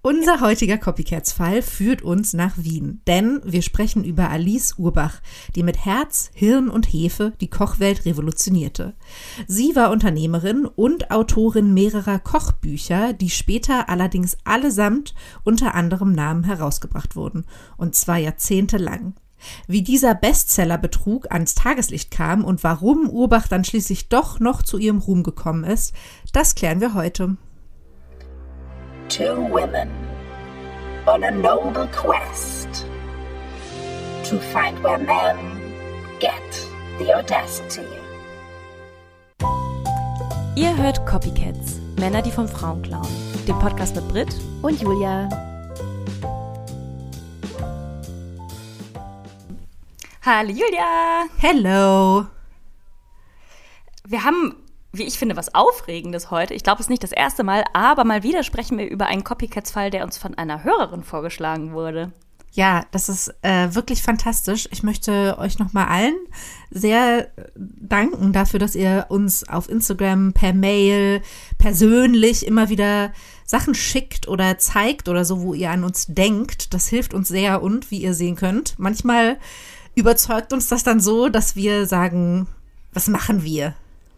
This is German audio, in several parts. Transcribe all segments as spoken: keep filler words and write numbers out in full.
Unser heutiger Copycats-Fall führt uns nach Wien, denn wir sprechen über Alice Urbach, die mit Herz, Hirn und Hefe die Kochwelt revolutionierte. Sie war Unternehmerin und Autorin mehrerer Kochbücher, die später allerdings allesamt unter anderem Namen herausgebracht wurden, und zwar jahrzehntelang. Wie dieser Bestsellerbetrug ans Tageslicht kam und warum Urbach dann schließlich doch noch zu ihrem Ruhm gekommen ist, das klären wir heute. Two women on a noble quest to find where men get the audacity. Ihr hört Copycats, Männer, die von Frauen klauen. Den Podcast mit Brit und Julia. Hallo Julia! Hello! Wir haben, wie ich finde, was Aufregendes heute. Ich glaube, es ist nicht das erste Mal, aber mal wieder sprechen wir über einen Copycats-Fall, der uns von einer Hörerin vorgeschlagen wurde. Ja, das ist äh, wirklich fantastisch. Ich möchte euch nochmal allen sehr danken dafür, dass ihr uns auf Instagram, per Mail, persönlich immer wieder Sachen schickt oder zeigt oder so, wo ihr an uns denkt. Das hilft uns sehr und, wie ihr sehen könnt, manchmal überzeugt uns das dann so, dass wir sagen, was machen wir?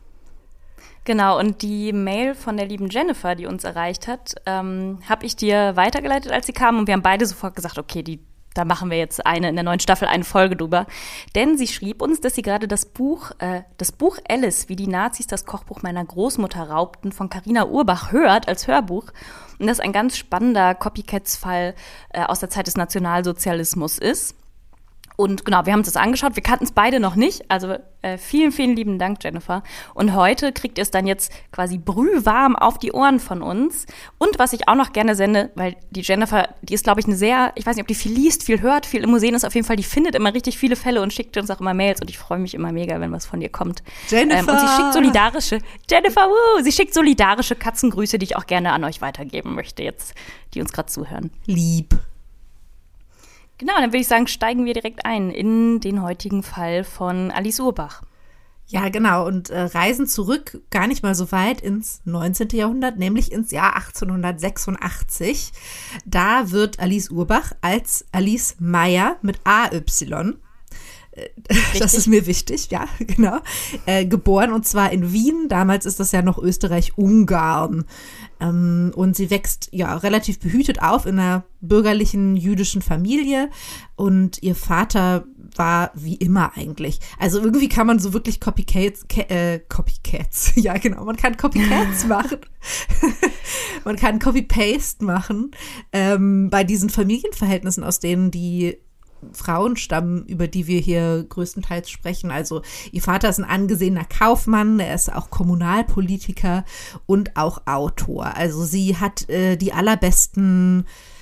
Genau, und die Mail von der lieben Jennifer, die uns erreicht hat, ähm, habe ich dir weitergeleitet, als sie kam. Und wir haben beide sofort gesagt, okay, die, da machen wir jetzt eine in der neuen Staffel eine Folge drüber. Denn sie schrieb uns, dass sie gerade das Buch, äh, das Buch Alice, wie die Nazis das Kochbuch meiner Großmutter raubten, von Carina Urbach hört als Hörbuch. Und das ein ganz spannender Copycats-Fall äh, aus der Zeit des Nationalsozialismus ist. Und genau, wir haben uns das angeschaut, wir kannten es beide noch nicht, also äh, vielen, vielen lieben Dank, Jennifer. Und heute kriegt ihr es dann jetzt quasi brühwarm auf die Ohren von uns. Und was ich auch noch gerne sende, weil die Jennifer, die ist, glaube ich, eine sehr, ich weiß nicht, ob die viel liest, viel hört, viel im Museum ist, auf jeden Fall, die findet immer richtig viele Fälle und schickt uns auch immer Mails und ich freue mich immer mega, wenn was von ihr kommt. Jennifer! Ähm, und sie schickt solidarische, Jennifer, woo, sie schickt solidarische Katzengrüße, die ich auch gerne an euch weitergeben möchte jetzt, die uns gerade zuhören. Lieb. Genau, dann würde ich sagen, steigen wir direkt ein in den heutigen Fall von Alice Urbach. Ja, genau, und äh, reisen zurück gar nicht mal so weit ins neunzehnten Jahrhundert, nämlich ins Jahr achtzehnhundertsechsundachtzig. Da wird Alice Urbach als Alice Meyer mit A Y, äh, das ist mir wichtig, ja, genau, äh, geboren, und zwar in Wien. Damals ist das ja noch Österreich-Ungarn. Ähm, und sie wächst ja relativ behütet auf in einer bürgerlichen jüdischen Familie und ihr Vater war wie immer eigentlich. Also irgendwie kann man so wirklich Copycats, äh, Copycats, ja genau, man kann Copycats machen. Man kann Copy-Paste machen ähm, bei diesen Familienverhältnissen, aus denen die Frauen stammen, über die wir hier größtenteils sprechen. Also ihr Vater ist ein angesehener Kaufmann, er ist auch Kommunalpolitiker und auch Autor. Also sie hat äh, die allerbesten,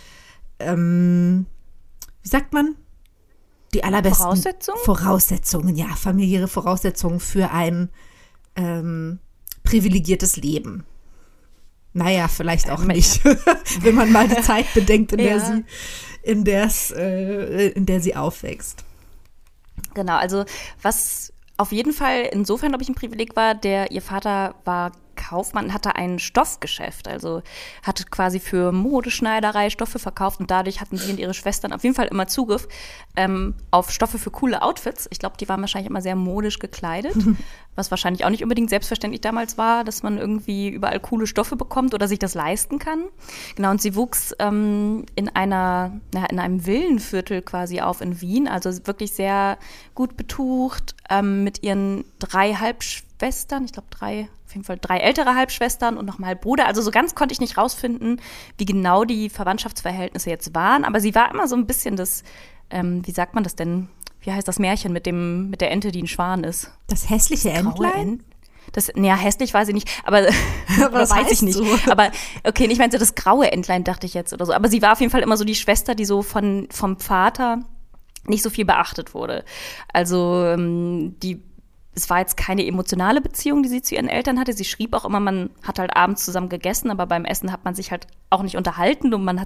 ähm, wie sagt man? Die allerbesten Voraussetzungen? Voraussetzungen, ja, familiäre Voraussetzungen für ein ähm, privilegiertes Leben. Naja, vielleicht auch nicht, wenn man mal die Zeit bedenkt, in der ja. sie in der's, äh, in der sie aufwächst. Genau, also was auf jeden Fall insofern, glaube ich, ein Privileg war, der ihr Vater war Kaufmann, hatte ein Stoffgeschäft, also hatte quasi für Modeschneiderei Stoffe verkauft und dadurch hatten sie und ihre Schwestern auf jeden Fall immer Zugriff ähm, auf Stoffe für coole Outfits. Ich glaube, die waren wahrscheinlich immer sehr modisch gekleidet, was wahrscheinlich auch nicht unbedingt selbstverständlich damals war, dass man irgendwie überall coole Stoffe bekommt oder sich das leisten kann. Genau, und sie wuchs ähm, in einer, na, in einem Villenviertel quasi auf in Wien, also wirklich sehr gut betucht, ähm, mit ihren drei Halbschwestern, ich glaube drei auf jeden Fall drei ältere Halbschwestern und nochmal Bruder. Also so ganz konnte ich nicht rausfinden, wie genau die Verwandtschaftsverhältnisse jetzt waren. Aber sie war immer so ein bisschen das, ähm, wie sagt man das denn? Wie heißt das Märchen mit dem mit der Ente, die ein Schwan ist? Das hässliche das Entlein? Das, naja, hässlich weiß ich nicht, aber was weiß ich nicht. So? Aber okay, ich meine so das graue Entlein, dachte ich jetzt oder so. Aber sie war auf jeden Fall immer so die Schwester, die so von vom Vater nicht so viel beachtet wurde. Also ähm, die Es war jetzt keine emotionale Beziehung, die sie zu ihren Eltern hatte. Sie schrieb auch immer, man hat halt abends zusammen gegessen, aber beim Essen hat man sich halt auch nicht unterhalten und man hat sich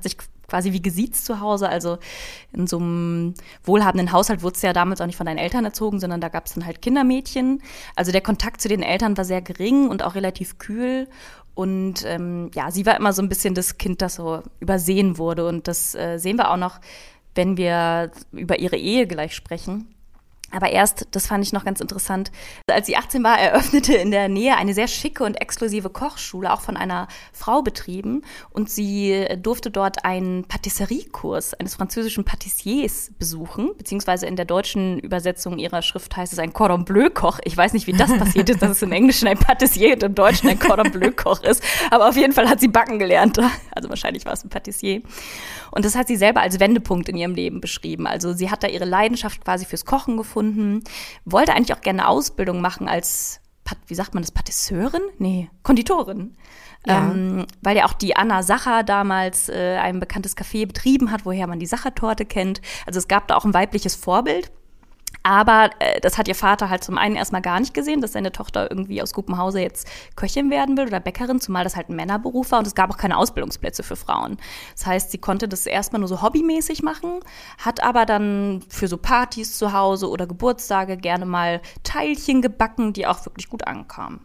quasi wie gesiezt zu Hause. Also in so einem wohlhabenden Haushalt wurde es ja damals auch nicht von deinen Eltern erzogen, sondern da gab es dann halt Kindermädchen. Also der Kontakt zu den Eltern war sehr gering und auch relativ kühl. Und ähm, ja, sie war immer so ein bisschen das Kind, das so übersehen wurde. Und das äh, sehen wir auch noch, wenn wir über ihre Ehe gleich sprechen. Aber erst, das fand ich noch ganz interessant, als sie achtzehn war, eröffnete in der Nähe eine sehr schicke und exklusive Kochschule, auch von einer Frau betrieben. Und sie durfte dort einen Patisseriekurs eines französischen Patissiers besuchen, beziehungsweise in der deutschen Übersetzung ihrer Schrift heißt es ein Cordon Bleu-Koch. Ich weiß nicht, wie das passiert ist, dass es im Englischen ein Patissier und im Deutschen ein Cordon Bleu-Koch ist. Aber auf jeden Fall hat sie backen gelernt. Also wahrscheinlich war es ein Patissier. Und das hat sie selber als Wendepunkt in ihrem Leben beschrieben. Also sie hat da ihre Leidenschaft quasi fürs Kochen gefunden, wollte eigentlich auch gerne eine Ausbildung machen als, wie sagt man das, Patisseurin? Nee, Konditorin. Ja. Ähm, weil ja auch die Anna Sacher damals äh, ein bekanntes Café betrieben hat, woher man die Sachertorte kennt. Also es gab da auch ein weibliches Vorbild. Aber äh, das hat ihr Vater halt zum einen erstmal gar nicht gesehen, dass seine Tochter irgendwie aus gutem Hause jetzt Köchin werden will oder Bäckerin, zumal das halt ein Männerberuf war und es gab auch keine Ausbildungsplätze für Frauen. Das heißt, sie konnte das erstmal nur so hobbymäßig machen, hat aber dann für so Partys zu Hause oder Geburtstage gerne mal Teilchen gebacken, die auch wirklich gut ankamen.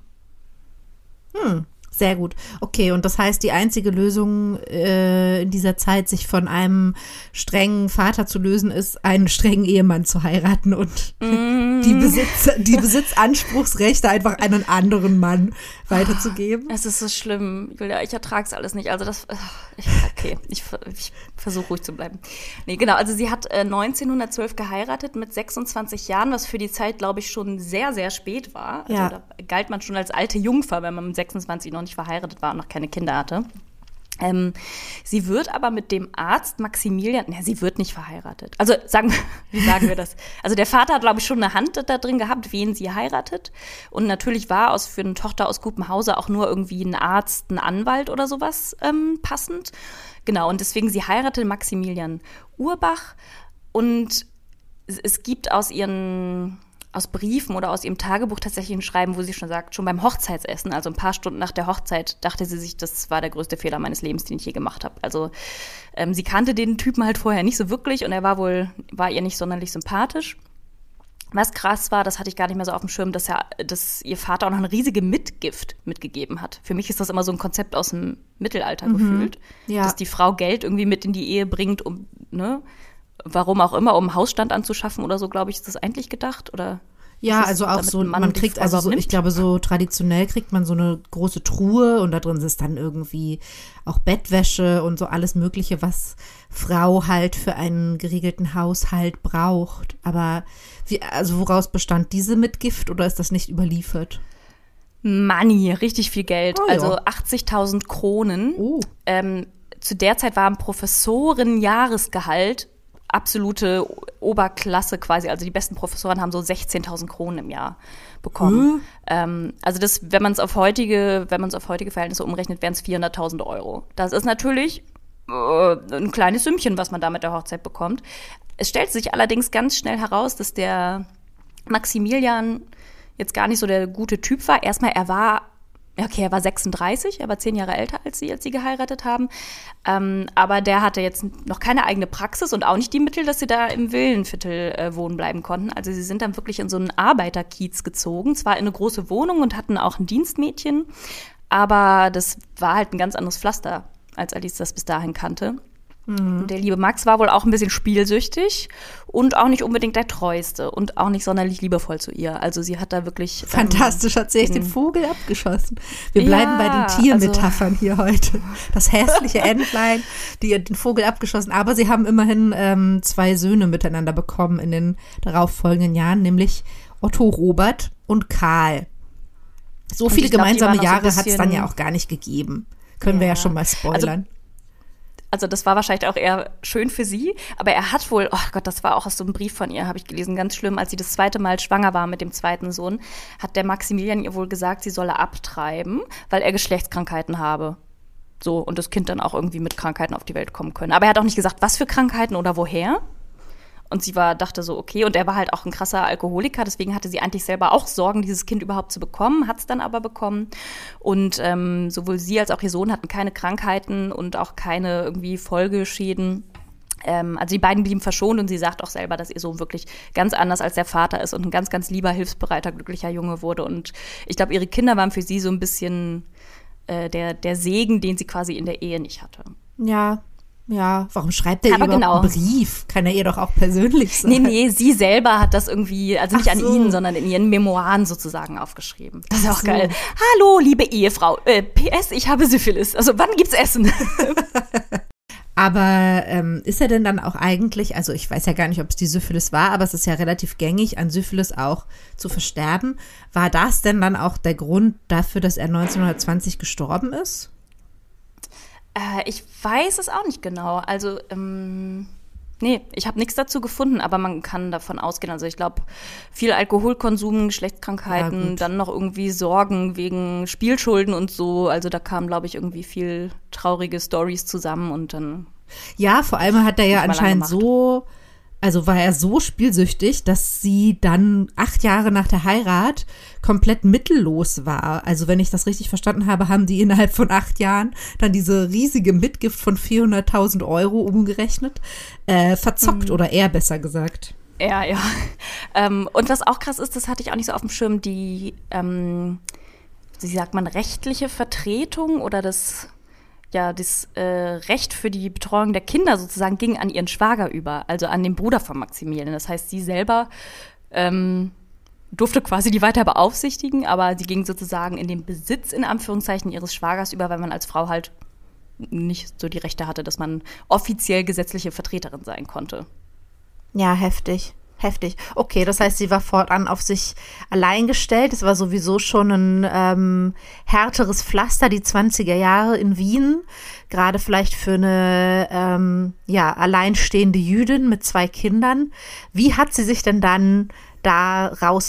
Hm. Sehr gut. Okay, und das heißt, die einzige Lösung äh, in dieser Zeit, sich von einem strengen Vater zu lösen, ist, einen strengen Ehemann zu heiraten und mm. die, Besitz, die Besitzanspruchsrechte einfach einen anderen Mann weiterzugeben. Es ist so schlimm. Julia, ich ertrage es alles nicht. Also das, ich, okay, ich, ich versuche ruhig zu bleiben. Nee, genau, also sie hat äh, neunzehnhundertzwölf geheiratet mit sechsundzwanzig Jahren, was für die Zeit, glaube ich, schon sehr, sehr spät war. Also ja. Da galt man schon als alte Jungfer, wenn man mit sechsundzwanzig noch nicht verheiratet war und noch keine Kinder hatte. Ähm, sie wird aber mit dem Arzt Maximilian, ne, sie wird nicht verheiratet. Also sagen, wie sagen wir das? Also der Vater hat, glaube ich, schon eine Hand da drin gehabt, wen sie heiratet. Und natürlich war aus für eine Tochter aus gutem Hause auch nur irgendwie ein Arzt, ein Anwalt oder sowas ähm, passend. Genau, und deswegen, sie heiratete Maximilian Urbach. Und es, es gibt aus ihren aus Briefen oder aus ihrem Tagebuch tatsächlich ein Schreiben, wo sie schon sagt, schon beim Hochzeitsessen, also ein paar Stunden nach der Hochzeit, dachte sie sich, das war der größte Fehler meines Lebens, den ich je gemacht habe. Also ähm, sie kannte den Typen halt vorher nicht so wirklich und er war wohl, war ihr nicht sonderlich sympathisch. Was krass war, das hatte ich gar nicht mehr so auf dem Schirm, dass, er, dass ihr Vater auch noch eine riesige Mitgift mitgegeben hat. Für mich ist das immer so ein Konzept aus dem Mittelalter mhm. gefühlt, ja. dass die Frau Geld irgendwie mit in die Ehe bringt, um, ne, warum auch immer, um einen Hausstand anzuschaffen oder so, glaube ich, ist das eigentlich gedacht, oder? Ja, also auch so, man kriegt, also so, ich glaube, so traditionell kriegt man so eine große Truhe und da drin ist dann irgendwie auch Bettwäsche und so alles Mögliche, was Frau halt für einen geregelten Haushalt braucht. Aber wie, also woraus bestand diese Mitgift oder ist das nicht überliefert? Money, richtig viel Geld, oh, ja. also achtzigtausend Kronen. Oh. Ähm, zu der Zeit war ein Professoren-Jahresgehalt absolute Oberklasse quasi, also die besten Professoren haben so sechzehntausend Kronen im Jahr bekommen. Mhm. Ähm, also das, wenn man es auf heutige, wenn man es auf heutige Verhältnisse umrechnet, wären es vierhunderttausend Euro. Das ist natürlich äh, ein kleines Sümmchen, was man da mit der Hochzeit bekommt. Es stellt sich allerdings ganz schnell heraus, dass der Maximilian jetzt gar nicht so der gute Typ war. Erstmal, er war Okay, er war sechsunddreißig, er war zehn Jahre älter als sie, als sie geheiratet haben. Ähm, aber der hatte jetzt noch keine eigene Praxis und auch nicht die Mittel, dass sie da im Villenviertel äh, wohnen bleiben konnten. Also sie sind dann wirklich in so einen Arbeiterkiez gezogen, zwar in eine große Wohnung und hatten auch ein Dienstmädchen, aber das war halt ein ganz anderes Pflaster, als Alice das bis dahin kannte. Mhm. Der liebe Max war wohl auch ein bisschen spielsüchtig und auch nicht unbedingt der Treueste und auch nicht sonderlich liebevoll zu ihr. Also sie hat da wirklich ähm, fantastisch, hat sie echt den Vogel abgeschossen. Wir bleiben ja, bei den Tiermetaphern also, hier heute. Das hässliche Entlein, die hat den Vogel abgeschossen. Aber sie haben immerhin ähm, zwei Söhne miteinander bekommen in den darauffolgenden Jahren, nämlich Otto Robert und Karl. So viele glaub, gemeinsame Jahre so hat es dann ja auch gar nicht gegeben. Können ja. wir ja schon mal spoilern. Also, Also das war wahrscheinlich auch eher schön für sie, aber er hat wohl, oh Gott, das war auch aus so einem Brief von ihr, habe ich gelesen, ganz schlimm, als sie das zweite Mal schwanger war mit dem zweiten Sohn, hat der Maximilian ihr wohl gesagt, sie solle abtreiben, weil er Geschlechtskrankheiten habe. So, und das Kind dann auch irgendwie mit Krankheiten auf die Welt kommen können. Aber er hat auch nicht gesagt, was für Krankheiten oder woher. Und sie war, dachte so, okay, und er war halt auch ein krasser Alkoholiker, deswegen hatte sie eigentlich selber auch Sorgen, dieses Kind überhaupt zu bekommen, hat es dann aber bekommen. Und ähm, sowohl sie als auch ihr Sohn hatten keine Krankheiten und auch keine irgendwie Folgeschäden. Ähm, also die beiden blieben verschont und sie sagt auch selber, dass ihr Sohn wirklich ganz anders als der Vater ist und ein ganz, ganz lieber, hilfsbereiter, glücklicher Junge wurde. Und ich glaube, ihre Kinder waren für sie so ein bisschen äh, der, der Segen, den sie quasi in der Ehe nicht hatte. Ja. Ja, warum schreibt er aber überhaupt genau. einen Brief? Kann er ihr doch auch persönlich sagen. Nee, nee, sie selber hat das irgendwie, also nicht Ach an so. ihn, sondern in ihren Memoiren sozusagen aufgeschrieben. Das ist Ach auch so. geil. Hallo, liebe Ehefrau, äh, P S, ich habe Syphilis. Also wann gibt's Essen? Aber ähm, ist er denn dann auch eigentlich, also ich weiß ja gar nicht, ob es die Syphilis war, aber es ist ja relativ gängig, an Syphilis auch zu versterben. War das denn dann auch der Grund dafür, dass er neunzehnhundertzwanzig gestorben ist? Äh, ich weiß es auch nicht genau. Also, ähm, nee, ich habe nichts dazu gefunden, aber man kann davon ausgehen. Also ich glaube, viel Alkoholkonsum, Geschlechtskrankheiten, Ja, gut. dann noch irgendwie Sorgen wegen Spielschulden und so. Also da kamen, glaube ich, irgendwie viel traurige Storys zusammen und dann Ja, vor allem hat er ja Nicht mal anscheinend lang gemacht. so, also war er so spielsüchtig, dass sie dann acht Jahre nach der Heirat komplett mittellos war. Also wenn ich das richtig verstanden habe, haben die innerhalb von acht Jahren dann diese riesige Mitgift von vierhunderttausend Euro umgerechnet, äh, verzockt, oder er besser gesagt. Ja, ja. Ähm, und was auch krass ist, das hatte ich auch nicht so auf dem Schirm, die, ähm, wie sagt man, rechtliche Vertretung oder das, ja, das äh, Recht für die Betreuung der Kinder sozusagen ging an ihren Schwager über, also an den Bruder von Maximilian. Das heißt, sie selber ähm, durfte quasi die weiter beaufsichtigen, aber sie ging sozusagen in den Besitz, in Anführungszeichen, ihres Schwagers über, weil man als Frau halt nicht so die Rechte hatte, dass man offiziell gesetzliche Vertreterin sein konnte. Ja, heftig. Heftig. Okay, das heißt, sie war fortan auf sich allein gestellt. Es war sowieso schon ein ähm, härteres Pflaster, die zwanziger Jahre in Wien. Gerade vielleicht für eine ähm, ja, alleinstehende Jüdin mit zwei Kindern. Wie hat sie sich denn dann da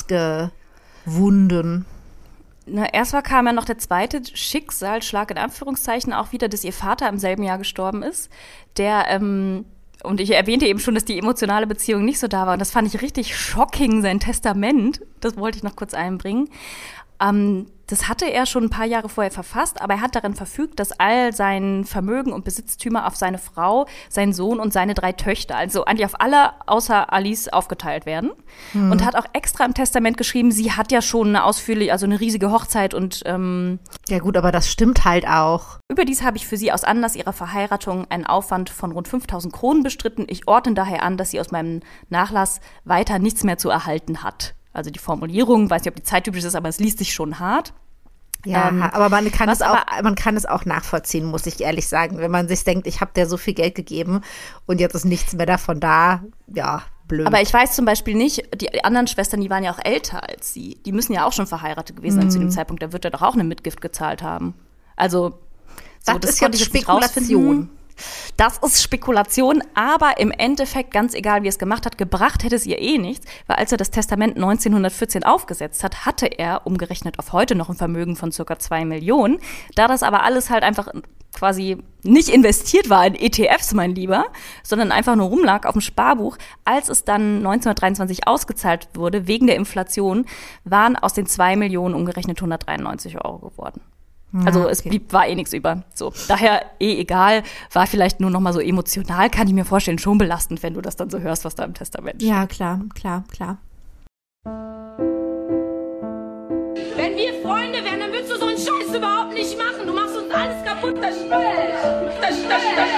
rausgewunden? Na, erstmal kam ja noch der zweite Schicksalsschlag, in Anführungszeichen, auch wieder, dass ihr Vater im selben Jahr gestorben ist, der ähm, und ich erwähnte eben schon, dass die emotionale Beziehung nicht so da war. Und das fand ich richtig shocking, sein Testament. Das wollte ich noch kurz einbringen. Ähm, das hatte er schon ein paar Jahre vorher verfasst, aber er hat darin verfügt, dass all sein Vermögen und Besitztümer auf seine Frau, seinen Sohn und seine drei Töchter, also eigentlich auf alle außer Alice, aufgeteilt werden. Mhm. Und hat auch extra im Testament geschrieben, sie hat ja schon eine ausführliche, also eine riesige Hochzeit und ähm, ja gut, aber das stimmt halt auch. Überdies habe ich für sie aus Anlass ihrer Verheiratung einen Aufwand von rund fünftausend Kronen bestritten. Ich ordne daher an, dass sie aus meinem Nachlass weiter nichts mehr zu erhalten hat. Also die Formulierung, weiß nicht, ob die zeittypisch ist, aber es liest sich schon hart. Ja, ähm, aber man kann es auch, aber, man kann es auch nachvollziehen, muss ich ehrlich sagen. Wenn man sich denkt, ich habe dir so viel Geld gegeben und jetzt ist nichts mehr davon da, ja, blöd. Aber ich weiß zum Beispiel nicht, die anderen Schwestern, die waren ja auch älter als sie. Die müssen ja auch schon verheiratet gewesen sein mhm. zu dem Zeitpunkt. Da wird er doch auch eine Mitgift gezahlt haben. Also, so, das, das ist konnte jetzt ich jetzt nicht Spekulation. rausfinden. Das ist Spekulation, aber im Endeffekt, ganz egal, wie er es gemacht hat, gebracht hätte es ihr eh nichts, weil als er das Testament neunzehnhundertvierzehn aufgesetzt hat, hatte er, umgerechnet auf heute, noch ein Vermögen von circa zwei Millionen. Da das aber alles halt einfach quasi nicht investiert war in E T Fs, mein Lieber, sondern einfach nur rumlag auf dem Sparbuch, als es dann neunzehnhundertdreiundzwanzig ausgezahlt wurde, wegen der Inflation, waren aus den zwei Millionen umgerechnet hundertdreiundneunzig Euro geworden. Also ja, es okay. blieb, war eh nichts über. So, daher eh egal, war vielleicht nur noch mal so emotional, kann ich mir vorstellen, schon belastend, wenn du das dann so hörst, was da im Testament steht. Ja, klar, klar, klar. Wenn wir Freunde wären, dann würdest du so einen Scheiß überhaupt nicht machen. Du machst uns alles kaputt, das stimmt. Das stimmt, das stimmt.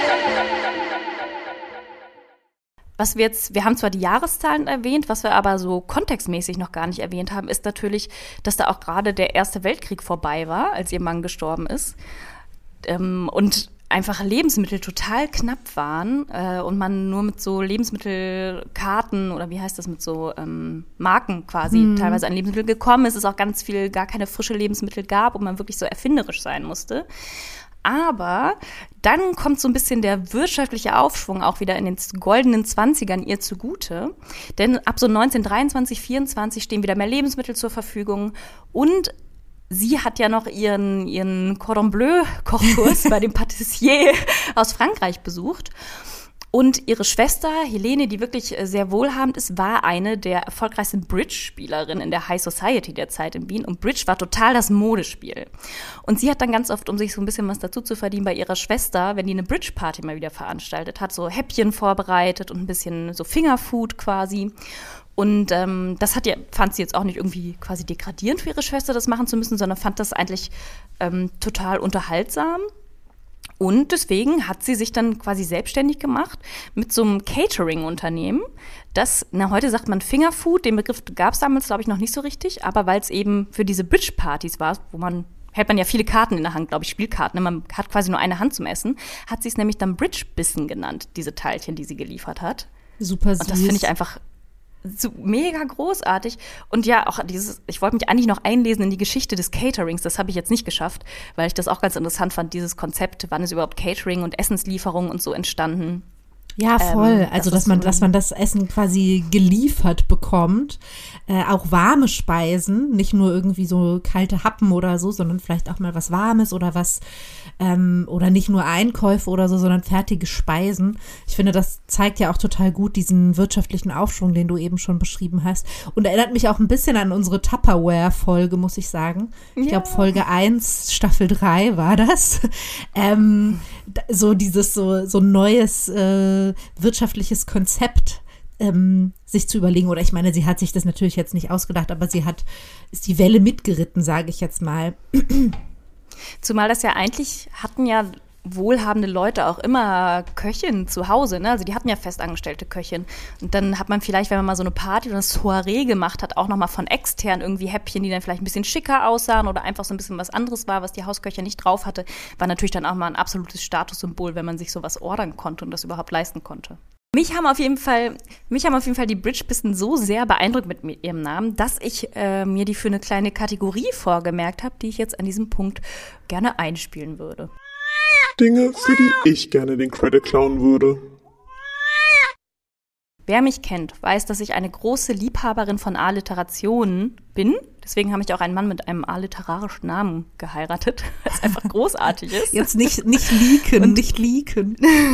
Was wir jetzt, wir haben zwar die Jahreszahlen erwähnt, was wir aber so kontextmäßig noch gar nicht erwähnt haben, ist natürlich, dass da auch gerade der Erste Weltkrieg vorbei war, als ihr Mann gestorben ist. Ähm, und einfach Lebensmittel total knapp waren äh, und man nur mit so Lebensmittelkarten oder wie heißt das, mit so ähm, Marken quasi mhm. teilweise an Lebensmittel gekommen ist, es auch ganz viel gar keine frische Lebensmittel gab und man wirklich so erfinderisch sein musste. Aber dann kommt so ein bisschen der wirtschaftliche Aufschwung auch wieder in den goldenen Zwanzigern ihr zugute. Denn ab so neunzehnhundertdreiundzwanzig, vierundzwanzig stehen wieder mehr Lebensmittel zur Verfügung. Und sie hat ja noch ihren, ihren Cordon Bleu-Kochkurs bei dem Patissier aus Frankreich besucht. Und ihre Schwester Helene, die wirklich sehr wohlhabend ist, war eine der erfolgreichsten Bridge-Spielerinnen in der High Society der Zeit in Wien. Und Bridge war total das Modespiel. Und sie hat dann ganz oft, um sich so ein bisschen was dazu zu verdienen, bei ihrer Schwester, wenn die eine Bridge-Party mal wieder veranstaltet hat, so Häppchen vorbereitet und ein bisschen so Fingerfood quasi. Und ähm, das hat ja, fand sie jetzt auch nicht irgendwie quasi degradierend für ihre Schwester, das machen zu müssen, sondern fand das eigentlich ähm, total unterhaltsam. Und deswegen hat sie sich dann quasi selbstständig gemacht mit so einem Catering-Unternehmen. Das, na, heute sagt man Fingerfood, den Begriff gab es damals, glaube ich, noch nicht so richtig, aber weil es eben für diese Bridge-Partys war, wo man, hält man ja viele Karten in der Hand, glaube ich, Spielkarten, man hat quasi nur eine Hand zum Essen, hat sie es nämlich dann Bridge-Bissen genannt, diese Teilchen, die sie geliefert hat. Super süß. Und das finde ich einfach so mega großartig. Und ja, auch dieses, ich wollte mich eigentlich noch einlesen in die Geschichte des Caterings, das habe ich jetzt nicht geschafft, weil ich das auch ganz interessant fand, dieses Konzept, wann ist überhaupt Catering und Essenslieferung und so entstanden. Ja, voll. Ähm, also, das dass man, so dass man das Essen quasi geliefert bekommt. Äh, auch warme Speisen, nicht nur irgendwie so kalte Happen oder so, sondern vielleicht auch mal was Warmes oder was, ähm, oder nicht nur Einkäufe oder so, sondern fertige Speisen. Ich finde, das zeigt ja auch total gut diesen wirtschaftlichen Aufschwung, den du eben schon beschrieben hast. Und erinnert mich auch ein bisschen an unsere Tupperware-Folge, muss ich sagen. Ich Ja. glaube, Folge eins, Staffel drei war das. ähm, so dieses, so, so neues, äh, wirtschaftliches Konzept ähm, sich zu überlegen. Oder ich meine, sie hat sich das natürlich jetzt nicht ausgedacht, aber sie hat, ist die Welle mitgeritten, sage ich jetzt mal. Zumal das ja eigentlich hatten ja wohlhabende Leute auch immer Köchin zu Hause, ne? Also die hatten ja festangestellte Köchin. Und dann hat man vielleicht, wenn man mal so eine Party oder eine Soiree gemacht hat, auch nochmal von extern irgendwie Häppchen, die dann vielleicht ein bisschen schicker aussahen oder einfach so ein bisschen was anderes war, was die Hausköchin nicht drauf hatte, war natürlich dann auch mal ein absolutes Statussymbol, wenn man sich sowas ordern konnte und das überhaupt leisten konnte. Mich haben auf jeden Fall, mich haben auf jeden Fall die Bridge-Bissen so sehr beeindruckt mit ihrem Namen, dass ich äh, mir die für eine kleine Kategorie vorgemerkt habe, die ich jetzt an diesem Punkt gerne einspielen würde. Dinge, für die ich gerne den Credit klauen würde. Wer mich kennt, weiß, dass ich eine große Liebhaberin von Alliterationen bin. Deswegen habe ich auch einen Mann mit einem alliterarischen Namen geheiratet, was einfach großartig ist. Jetzt nicht, nicht leaken, und nicht leaken.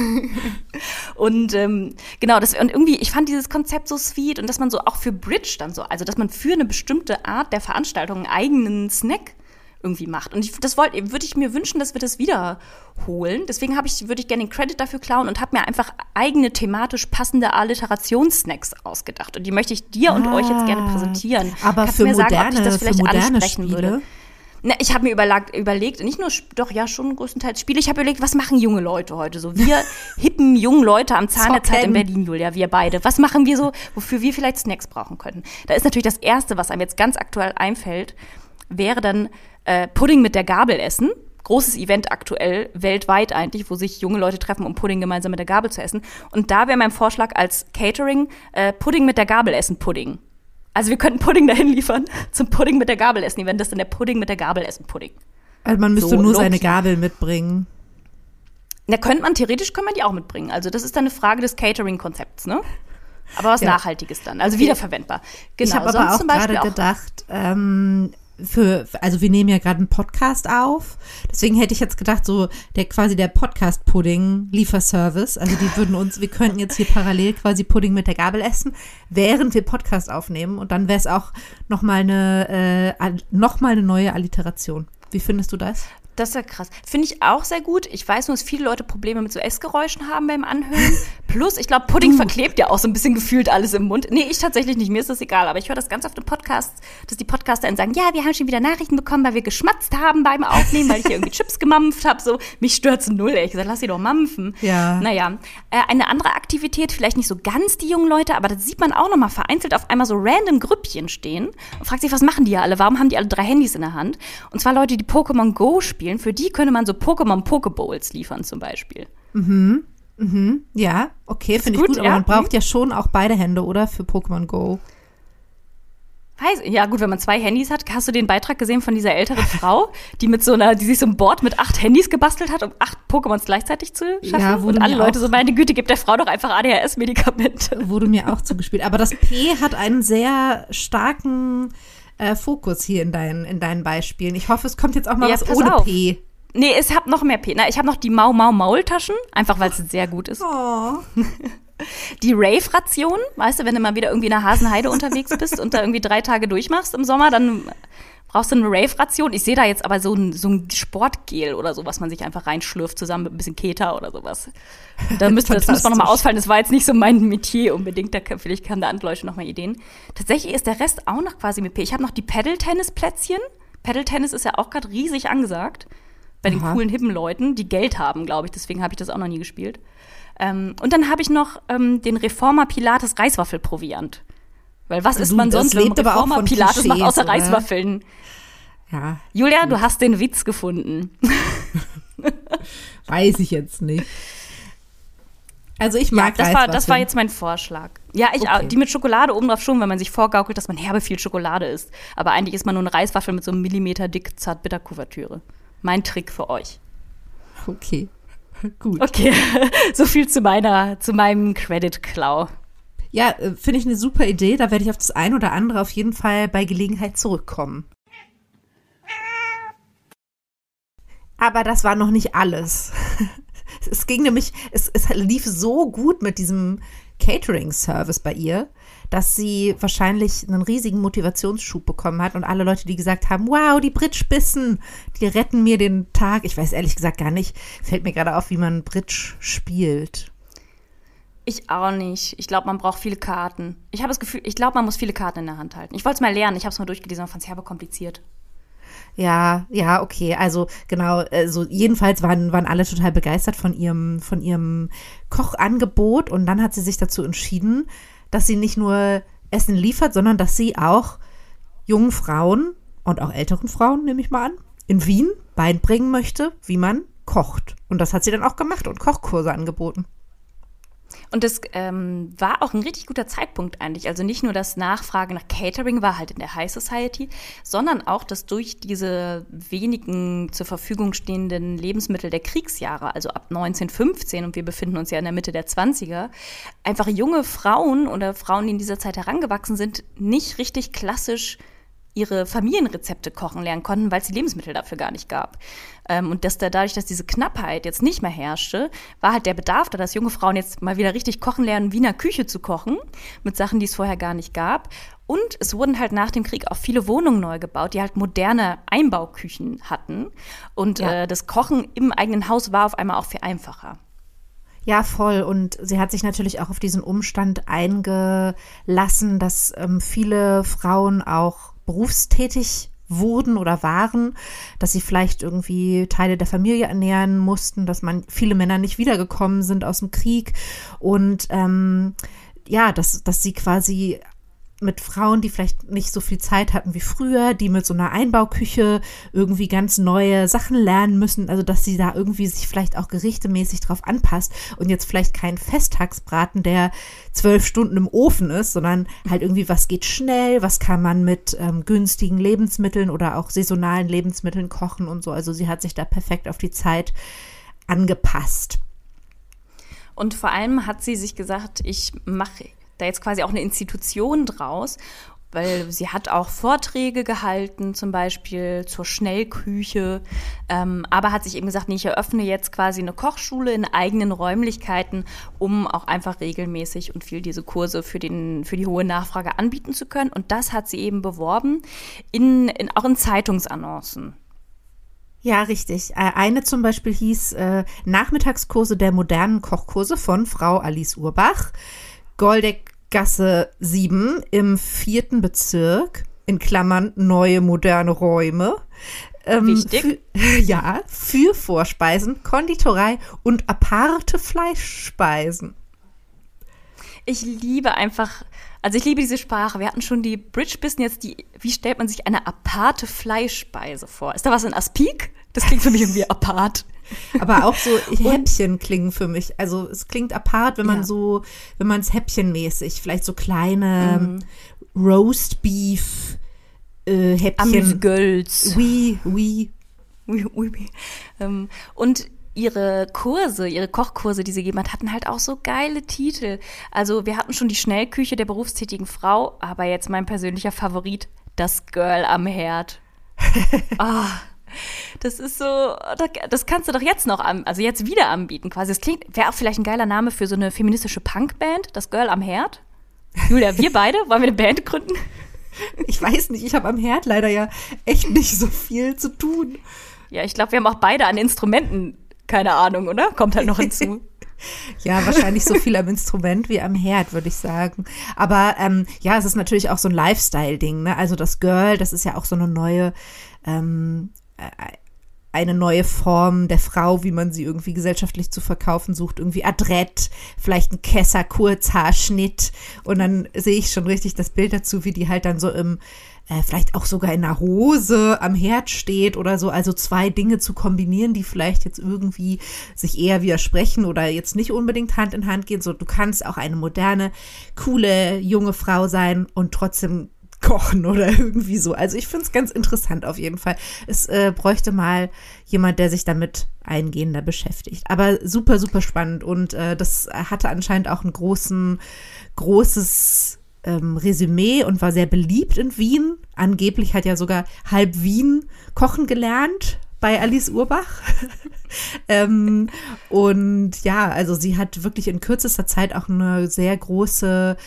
Und ähm, genau, das, und irgendwie, ich fand dieses Konzept so sweet und dass man so auch für Bridge dann so, also dass man für eine bestimmte Art der Veranstaltung einen eigenen Snack irgendwie macht. Und ich, das wollte, würde ich mir wünschen, dass wir das wiederholen. Deswegen habe ich, würde ich gerne den Credit dafür klauen und habe mir einfach eigene thematisch passende Alliterationssnacks ausgedacht. Und die möchte ich dir und ah, euch jetzt gerne präsentieren. Aber Kannst für du mir moderne, sagen, ob dich das vielleicht für moderne ansprechen Spiele? würde? Na, ich habe mir überlegt, überlegt, nicht nur, doch ja, schon größtenteils Spiele. Ich habe überlegt, was machen junge Leute heute so? Wir hippen jungen Leute am Zahn der Zeit in Berlin, Julia, wir beide. Was machen wir so, wofür wir vielleicht Snacks brauchen könnten? Da ist natürlich das Erste, was einem jetzt ganz aktuell einfällt, wäre dann äh, Pudding mit der Gabel essen. Großes Event aktuell, weltweit eigentlich, wo sich junge Leute treffen, um Pudding gemeinsam mit der Gabel zu essen. Und da wäre mein Vorschlag als Catering, äh, Pudding mit der Gabel essen, Pudding. Also wir könnten Pudding dahin liefern zum Pudding mit der Gabel essen. Die werden das dann der Pudding mit der Gabel essen, Pudding. Also man müsste So, nur low-key. seine Gabel mitbringen. Na, könnte man, theoretisch kann man die auch mitbringen. Also das ist dann eine Frage des Catering-Konzepts, ne? Aber was Ja. Nachhaltiges dann, also wiederverwendbar. Genau, Ich habe aber sonst auch zum Beispiel gerade gedacht, ähm, für, also wir nehmen ja gerade einen Podcast auf, deswegen hätte ich jetzt gedacht, so der quasi der Podcast-Pudding-Lieferservice, also die würden uns, wir könnten jetzt hier parallel quasi Pudding mit der Gabel essen, während wir Podcast aufnehmen und dann wäre es auch nochmal eine, äh, noch mal eine neue Alliteration. Wie findest du das? Das ist ja krass. Finde ich auch sehr gut. Ich weiß nur, dass viele Leute Probleme mit so Essgeräuschen haben beim Anhören. Plus, ich glaube, Pudding verklebt ja auch so ein bisschen gefühlt alles im Mund. Nee, ich tatsächlich nicht. Mir ist das egal. Aber ich höre das ganz oft im Podcast, dass die Podcaster dann sagen, ja, wir haben schon wieder Nachrichten bekommen, weil wir geschmatzt haben beim Aufnehmen, weil ich hier irgendwie Chips gemampft habe. So, mich stört's null. Ey. Ich gesagt, lass sie doch mampfen. Ja. Naja, äh, eine andere Aktivität, vielleicht nicht so ganz die jungen Leute, aber das sieht man auch noch mal vereinzelt auf einmal so random Grüppchen stehen und fragt sich, was machen die ja alle? Warum haben die alle drei Handys in der Hand? Und zwar Leute, die Pokémon Go spielen. Für die könnte man so Pokémon-Pokeballs liefern zum Beispiel. Mhm. Mhm. Ja, okay, finde ich gut, gut, aber ja. man braucht ja schon auch beide Hände, oder? Für Pokémon Go. Weiß, ja gut, wenn man zwei Handys hat, hast du den Beitrag gesehen von dieser älteren Frau, die mit so einer, die sich so ein Board mit acht Handys gebastelt hat, um acht Pokémons gleichzeitig zu schaffen? Ja, wurde und alle mir Leute auch- so, meine Güte, gibt der Frau doch einfach A D H S-Medikamente. Wurde mir auch zugespielt. Aber das P hat einen sehr starken äh, Fokus hier in deinen, in deinen Beispielen. Ich hoffe, es kommt jetzt auch mal Ja, was pass ohne auf. P. Nee, ich habe noch mehr P. Na, ich habe noch die Mau-Mau-Maultaschen, einfach weil es sehr gut ist. Oh. Die Rave-Ration, weißt du, wenn du mal wieder irgendwie in der Hasenheide unterwegs bist und da irgendwie drei Tage durchmachst im Sommer, dann brauchst du eine Rave-Ration. Ich sehe da jetzt aber so ein, so ein Sportgel oder so, was man sich einfach reinschlürft, zusammen mit ein bisschen Keta oder sowas. Da müsste, das muss man nochmal ausfallen. Das war jetzt nicht so mein Metier unbedingt. Da, vielleicht kann der Antleuchte noch mal Ideen. Tatsächlich ist der Rest auch noch quasi mit P. Ich habe noch die Paddle-Tennis-Plätzchen. Paddle-Tennis ist ja auch gerade riesig angesagt. Bei den Aha. coolen, hippen Leuten, die Geld haben, glaube ich. Deswegen habe ich das auch noch nie gespielt. Ähm, und dann habe ich noch ähm, den Reformer Pilates Reiswaffelproviant. Weil was isst Du, man das sonst, wenn lebt aber auch Reformer von Pilates macht, Klischees, außer oder? Reiswaffeln? Ja, Julia, du hast den Witz gefunden. weiß ich jetzt nicht. Also ich Ja, mag das war, das war Reiswaffeln. jetzt mein Vorschlag. Ja, ich, Okay. die mit Schokolade oben drauf schon, weil man sich vorgaukelt, dass man herbe viel Schokolade isst. Aber eigentlich ist man nur eine Reiswaffel mit so einem Millimeter dick Zartbitterkuvertüre. Mein Trick für euch. Okay, gut. Okay, so viel zu meiner, zu meinem Credit-Klau. Ja, äh, finde ich eine super Idee. Da werde ich auf das ein oder andere auf jeden Fall bei Gelegenheit zurückkommen. Aber das war noch nicht alles. Es ging nämlich, es, es lief so gut mit diesem Catering-Service bei ihr, dass sie wahrscheinlich einen riesigen Motivationsschub bekommen hat und alle Leute, die gesagt haben, wow, die Bridge-Bissen, die retten mir den Tag. Ich weiß ehrlich gesagt gar nicht, fällt mir gerade auf, wie man Bridge spielt. Ich auch nicht. Ich glaube, man braucht viele Karten. Ich habe das Gefühl, ich glaube, man muss viele Karten in der Hand halten. Ich wollte es mal lernen, ich habe es mal durchgelesen und fand es herbe kompliziert. Ja, ja, okay. Also genau, also jedenfalls waren, waren alle total begeistert von ihrem, von ihrem Kochangebot und dann hat sie sich dazu entschieden, dass sie nicht nur Essen liefert, sondern dass sie auch jungen Frauen und auch älteren Frauen, nehme ich mal an, in Wien beibringen möchte, wie man kocht. Und das hat sie dann auch gemacht und Kochkurse angeboten. Und das ähm, war auch ein richtig guter Zeitpunkt eigentlich. Also nicht nur das Nachfrage nach Catering war halt in der High Society, sondern auch, dass durch diese wenigen zur Verfügung stehenden Lebensmittel der Kriegsjahre, also ab neunzehnhundertfünfzehn, und wir befinden uns ja in der Mitte der zwanziger, einfach junge Frauen oder Frauen, die in dieser Zeit herangewachsen sind, nicht richtig klassisch ihre Familienrezepte kochen lernen konnten, weil es die Lebensmittel dafür gar nicht gab. Ähm, und dass da dadurch, dass diese Knappheit jetzt nicht mehr herrschte, war halt der Bedarf da, dass junge Frauen jetzt mal wieder richtig kochen lernen, Wiener Küche zu kochen, mit Sachen, die es vorher gar nicht gab. Und es wurden halt nach dem Krieg auch viele Wohnungen neu gebaut, die halt moderne Einbauküchen hatten. Und Ja. äh, das Kochen im eigenen Haus war auf einmal auch viel einfacher. Ja, voll. Und sie hat sich natürlich auch auf diesen Umstand eingelassen, dass ähm, viele Frauen auch berufstätig wurden oder waren, dass sie vielleicht irgendwie Teile der Familie ernähren mussten, dass man viele Männer nicht wiedergekommen sind aus dem Krieg und ähm, ja, dass, dass sie quasi mit Frauen, die vielleicht nicht so viel Zeit hatten wie früher, die mit so einer Einbauküche irgendwie ganz neue Sachen lernen müssen, also dass sie da irgendwie sich vielleicht auch gerichtemäßig drauf anpasst und jetzt vielleicht kein Festtagsbraten, der zwölf Stunden im Ofen ist, sondern halt irgendwie, was geht schnell, was kann man mit ähm, günstigen Lebensmitteln oder auch saisonalen Lebensmitteln kochen und so. Also sie hat sich da perfekt auf die Zeit angepasst. Und vor allem hat sie sich gesagt, ich mache da jetzt quasi auch eine Institution draus, weil sie hat auch Vorträge gehalten, zum Beispiel zur Schnellküche, ähm, aber hat sich eben gesagt, nee, ich eröffne jetzt quasi eine Kochschule in eigenen Räumlichkeiten, um auch einfach regelmäßig und viel diese Kurse für, den, für die hohe Nachfrage anbieten zu können. Und das hat sie eben beworben, in, in, auch in Zeitungsannoncen. Ja, richtig. Äh, Eine zum Beispiel hieß äh, Nachmittagskurse der modernen Kochkurse von Frau Alice Urbach. Goldeckgasse sieben im vierten Bezirk, in Klammern neue moderne Räume. Ähm, Wichtig. Für, ja, für Vorspeisen, Konditorei und aparte Fleischspeisen. Ich liebe einfach, also ich liebe diese Sprache. Wir hatten schon die Bridge-Bissen, jetzt die, wie stellt man sich eine aparte Fleischspeise vor? Ist da was in Aspik? Das klingt für mich irgendwie apart. Aber auch so Häppchen klingen für mich. Also es klingt apart, wenn man Ja. so, wenn man es häppchenmäßig, vielleicht so kleine mhm. Roast Beef äh, Häppchen. Amüsgölz. Oui, oui. Oui, oui, oui. Ähm, und ihre Kurse, ihre Kochkurse, die sie gegeben hat, hatten halt auch so geile Titel. Also wir hatten schon die Schnellküche der berufstätigen Frau, aber jetzt mein persönlicher Favorit, das Girl am Herd. Ah, Das ist so, das kannst du doch jetzt noch, an, also jetzt wieder anbieten quasi. Das klingt, wäre auch vielleicht ein geiler Name für so eine feministische Punkband, das Girl am Herd. Julia, wir beide, wollen wir eine Band gründen? Ich weiß nicht, ich habe am Herd leider ja echt nicht so viel zu tun. Ja, ich glaube, wir haben auch beide an Instrumenten keine Ahnung, oder? Kommt halt noch hinzu. Ja, wahrscheinlich so viel am Instrument wie am Herd, würde ich sagen. Aber ähm, ja, es ist natürlich auch so ein Lifestyle-Ding, ne? Also das Girl, das ist ja auch so eine neue, ähm, eine neue Form der Frau, wie man sie irgendwie gesellschaftlich zu verkaufen sucht. Irgendwie adrett, vielleicht ein Kesser, Kurzhaarschnitt. Und dann sehe ich schon richtig das Bild dazu, wie die halt dann so im Äh, vielleicht auch sogar in einer Hose am Herd steht oder so, also zwei Dinge zu kombinieren, die vielleicht jetzt irgendwie sich eher widersprechen oder jetzt nicht unbedingt Hand in Hand gehen. So, du kannst auch eine moderne, coole, junge Frau sein und trotzdem kochen oder irgendwie so. Also ich finde es ganz interessant auf jeden Fall. Es äh, bräuchte mal jemand, der sich damit eingehender beschäftigt. Aber super, super spannend und äh, das hatte anscheinend auch einen großen, großes Ähm, Resümee und war sehr beliebt in Wien. Angeblich hat ja sogar halb Wien kochen gelernt bei Alice Urbach. ähm, und ja, also sie hat wirklich in kürzester Zeit auch eine sehr große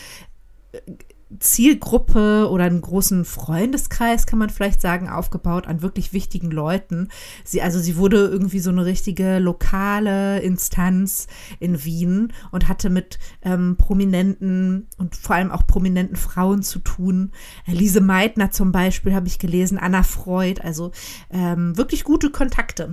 Zielgruppe oder einen großen Freundeskreis, kann man vielleicht sagen, aufgebaut an wirklich wichtigen Leuten. Sie, also sie wurde irgendwie so eine richtige lokale Instanz in Wien und hatte mit ähm, prominenten und vor allem auch prominenten Frauen zu tun. Lise Meitner zum Beispiel habe ich gelesen, Anna Freud, also ähm, wirklich gute Kontakte.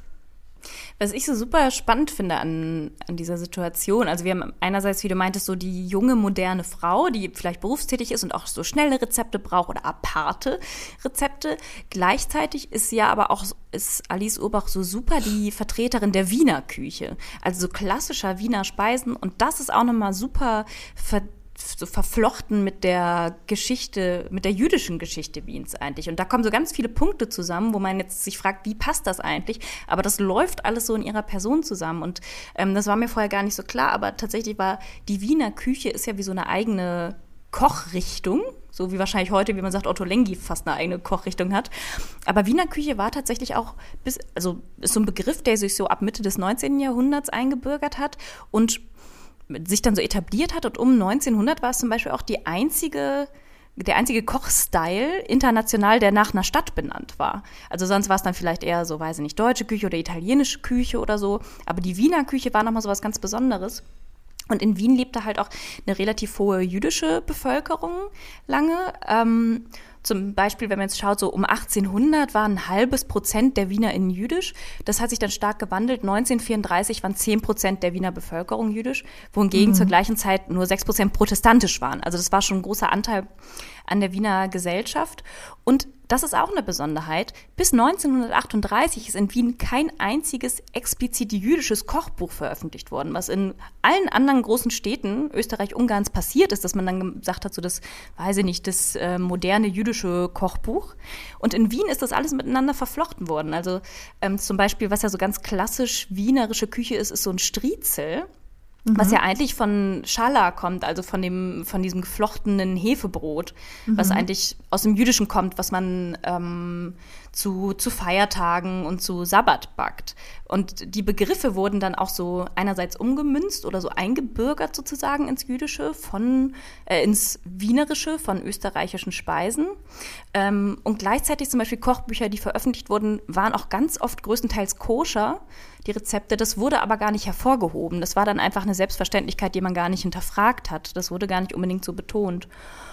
Was ich so super spannend finde an, an dieser Situation, also wir haben einerseits, wie du meintest, so die junge, moderne Frau, die vielleicht berufstätig ist und auch so schnelle Rezepte braucht oder aparte Rezepte. Gleichzeitig ist ja aber auch, ist Alice Urbach so super die Vertreterin der Wiener Küche, also so klassischer Wiener Speisen und das ist auch nochmal super ver so verflochten mit der Geschichte, mit der jüdischen Geschichte Wiens eigentlich. Und da kommen so ganz viele Punkte zusammen, wo man jetzt sich fragt, wie passt das eigentlich? Aber das läuft alles so in ihrer Person zusammen. Und ähm, das war mir vorher gar nicht so klar, aber tatsächlich war die Wiener Küche ist ja wie so eine eigene Kochrichtung, so wie wahrscheinlich heute, wie man sagt, Otto Lengi fast eine eigene Kochrichtung hat. Aber Wiener Küche war tatsächlich auch, bis, also ist so ein Begriff, der sich so ab Mitte des neunzehnten Jahrhunderts eingebürgert hat und sich dann so etabliert hat und um neunzehnhundert war es zum Beispiel auch die einzige, der einzige Kochstyle international, der nach einer Stadt benannt war. Also sonst war es dann vielleicht eher so, weiß ich nicht, deutsche Küche oder italienische Küche oder so. Aber die Wiener Küche war nochmal so was ganz Besonderes. Und in Wien lebte halt auch eine relativ hohe jüdische Bevölkerung lange. Ähm, Zum Beispiel, wenn man jetzt schaut, so um achtzehnhundert war ein halbes Prozent der WienerInnen jüdisch. Das hat sich dann stark gewandelt. neunzehnhundertvierunddreißig waren zehn Prozent der Wiener Bevölkerung jüdisch, wohingegen mhm. zur gleichen Zeit nur sechs Prozent protestantisch waren. Also das war schon ein großer Anteil an der Wiener Gesellschaft. Und das ist auch eine Besonderheit. Bis neunzehnhundertachtunddreißig ist in Wien kein einziges explizit jüdisches Kochbuch veröffentlicht worden, was in allen anderen großen Städten Österreich-Ungarns passiert ist, dass man dann gesagt hat, so das, weiß ich nicht, das äh, moderne jüdische Kochbuch. Und in Wien ist das alles miteinander verflochten worden. Also ähm, zum Beispiel, was ja so ganz klassisch wienerische Küche ist, ist so ein Striezel. Mhm. Was ja eigentlich von Schala kommt, also von dem, von diesem geflochtenen Hefebrot, mhm. was eigentlich aus dem Jüdischen kommt, was man ähm, zu, zu Feiertagen und zu Sabbat backt. Und die Begriffe wurden dann auch so einerseits umgemünzt oder so eingebürgert sozusagen ins Jüdische, von, äh, ins Wienerische von österreichischen Speisen. Ähm, und gleichzeitig zum Beispiel Kochbücher, die veröffentlicht wurden, waren auch ganz oft größtenteils koscher, die Rezepte. Das wurde aber gar nicht hervorgehoben. Das war dann einfach eine Selbstverständlichkeit, die man gar nicht hinterfragt hat. Das wurde gar nicht unbedingt so betont.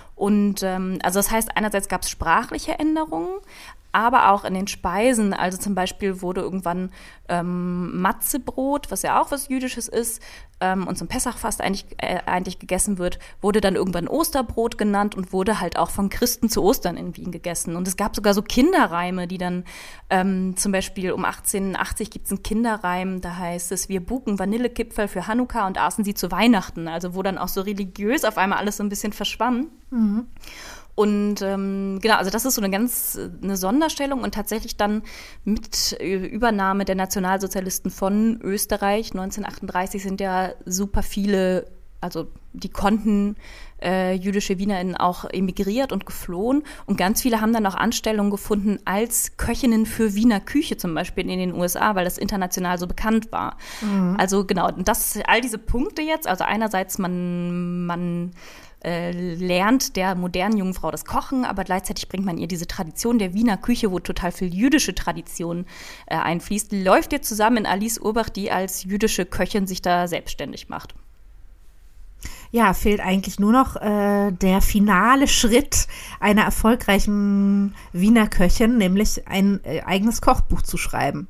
Und ähm, also das heißt, einerseits gab es sprachliche Änderungen, aber auch in den Speisen. Also zum Beispiel wurde irgendwann ähm, Matzebrot, was ja auch was Jüdisches ist ähm, und zum Pessachfast eigentlich, äh, eigentlich gegessen wird, wurde dann irgendwann Osterbrot genannt und wurde halt auch von Christen zu Ostern in Wien gegessen. Und es gab sogar so Kinderreime, die dann ähm, zum Beispiel um achtzehnhundertachtzig gibt es einen Kinderreim, da heißt es, wir buken Vanillekipferl für Hanukkah und aßen sie zu Weihnachten. Also wo dann auch so religiös auf einmal alles so ein bisschen verschwamm. Mhm. Und ähm, genau, also das ist so eine ganz eine Sonderstellung und tatsächlich dann mit Übernahme der Nationalsozialisten von Österreich neunzehnhundertachtunddreißig sind ja super viele also die konnten äh, jüdische WienerInnen auch emigriert und geflohen. Und ganz viele haben dann auch Anstellungen gefunden als Köchinnen für Wiener Küche zum Beispiel in den U S A, weil das international so bekannt war. Mhm. Also genau, und das all diese Punkte jetzt, also einerseits man, man äh, lernt der modernen jungen Frau das Kochen, aber gleichzeitig bringt man ihr diese Tradition der Wiener Küche, wo total viel jüdische Tradition äh, einfließt, läuft jetzt zusammen in Alice Urbach, die als jüdische Köchin sich da selbstständig macht. Ja, fehlt eigentlich nur noch äh, der finale Schritt einer erfolgreichen Wiener Köchin, nämlich ein äh, eigenes Kochbuch zu schreiben.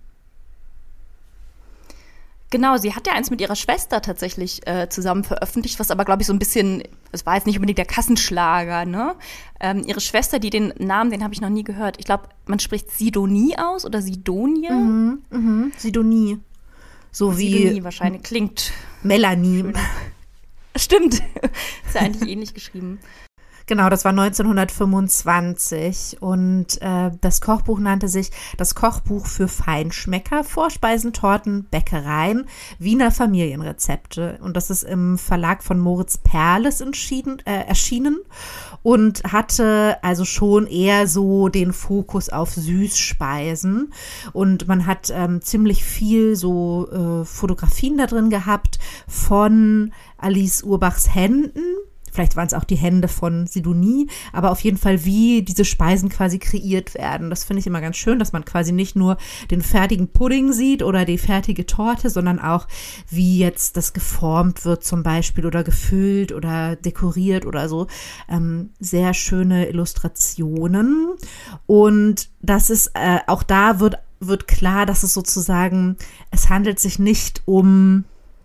Genau, sie hat ja eins mit ihrer Schwester tatsächlich äh, zusammen veröffentlicht, was aber, glaube ich, so ein bisschen, es war jetzt nicht unbedingt der Kassenschlager, ne? Ähm, ihre Schwester, die den Namen, den habe ich noch nie gehört. Ich glaube, man spricht Sidonie aus oder Sidonie. Mhm, mhm, Sidonie. So Sidonie wie wahrscheinlich, klingt Melanie. Schön. Stimmt, ist ja eigentlich ähnlich geschrieben. Genau, das war neunzehnhundertfünfundzwanzig und äh, das Kochbuch nannte sich Das Kochbuch für Feinschmecker, Vorspeisen, Torten, Bäckereien, Wiener Familienrezepte. Und das ist im Verlag von Moritz Perles entschieden, äh, erschienen und hatte also schon eher so den Fokus auf Süßspeisen. Und man hat ähm, ziemlich viel so äh, Fotografien da drin gehabt von Alice Urbachs Händen. Vielleicht waren es auch die Hände von Sidonie, aber auf jeden Fall, wie diese Speisen quasi kreiert werden. Das finde ich immer ganz schön, dass man quasi nicht nur den fertigen Pudding sieht oder die fertige Torte, sondern auch, wie jetzt das geformt wird zum Beispiel oder gefüllt oder dekoriert oder so. Ähm, sehr schöne Illustrationen. Und das ist, äh, auch da wird, wird klar, dass es sozusagen, es handelt sich nicht um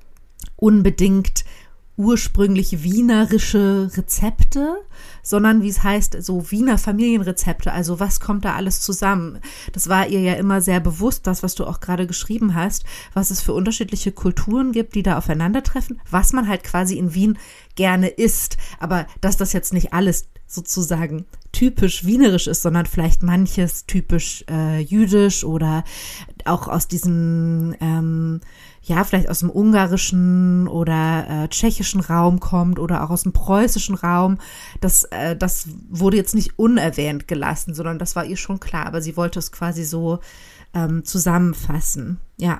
unbedingt ursprünglich wienerische Rezepte, sondern wie es heißt, so Wiener Familienrezepte, also was kommt da alles zusammen? Das war ihr ja immer sehr bewusst, das, was du auch gerade geschrieben hast, was es für unterschiedliche Kulturen gibt, die da aufeinandertreffen, was man halt quasi in Wien gerne isst, aber dass das jetzt nicht alles sozusagen typisch wienerisch ist, sondern vielleicht manches typisch äh, jüdisch oder auch aus diesem ähm, ja, vielleicht aus dem ungarischen oder äh, tschechischen Raum kommt oder auch aus dem preußischen Raum. Das, äh, das wurde jetzt nicht unerwähnt gelassen, sondern das war ihr schon klar. Aber sie wollte es quasi so ähm, zusammenfassen. Ja.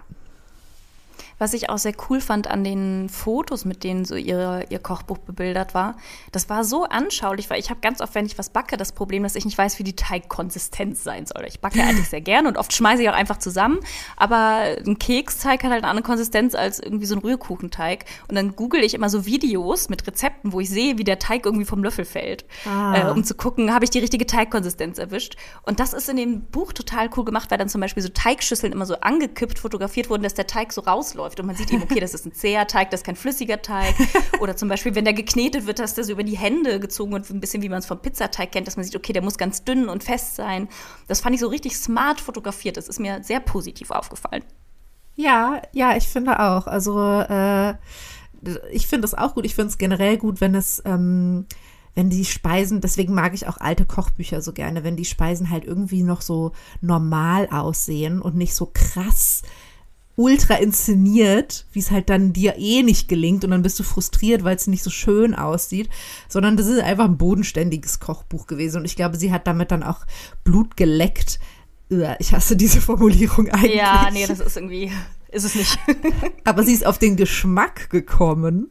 Was ich auch sehr cool fand an den Fotos, mit denen so ihre, ihr Kochbuch bebildert war, das war so anschaulich, weil ich habe ganz oft, wenn ich was backe, das Problem, dass ich nicht weiß, wie die Teigkonsistenz sein soll. Ich backe eigentlich sehr gerne und oft schmeiße ich auch einfach zusammen, aber ein Keksteig hat halt eine andere Konsistenz als irgendwie so ein Rührkuchenteig. Und dann google ich immer so Videos mit Rezepten, wo ich sehe, wie der Teig irgendwie vom Löffel fällt, ah. äh, um zu gucken, habe ich die richtige Teigkonsistenz erwischt. Und das ist in dem Buch total cool gemacht, weil dann zum Beispiel so Teigschüsseln immer so angekippt fotografiert wurden, dass der Teig so rausläuft. Und man sieht eben, okay, das ist ein zäher Teig, das ist kein flüssiger Teig. Oder zum Beispiel, wenn der geknetet wird, dass der so über die Hände gezogen wird, ein bisschen wie man es vom Pizzateig kennt, dass man sieht, okay, der muss ganz dünn und fest sein. Das fand ich so richtig smart fotografiert. Das ist mir sehr positiv aufgefallen. Ja, ja, ich finde auch. Also äh, ich finde es auch gut. Ich finde es generell gut, wenn es ähm, wenn die Speisen, deswegen mag ich auch alte Kochbücher so gerne, wenn die Speisen halt irgendwie noch so normal aussehen und nicht so krass ultra inszeniert, wie es halt dann dir eh nicht gelingt und dann bist du frustriert, weil es nicht so schön aussieht, sondern das ist einfach ein bodenständiges Kochbuch gewesen und ich glaube, sie hat damit dann auch Blut geleckt. Ich hasse diese Formulierung eigentlich. Ja, nee, das ist irgendwie, ist es nicht. Aber sie ist auf den Geschmack gekommen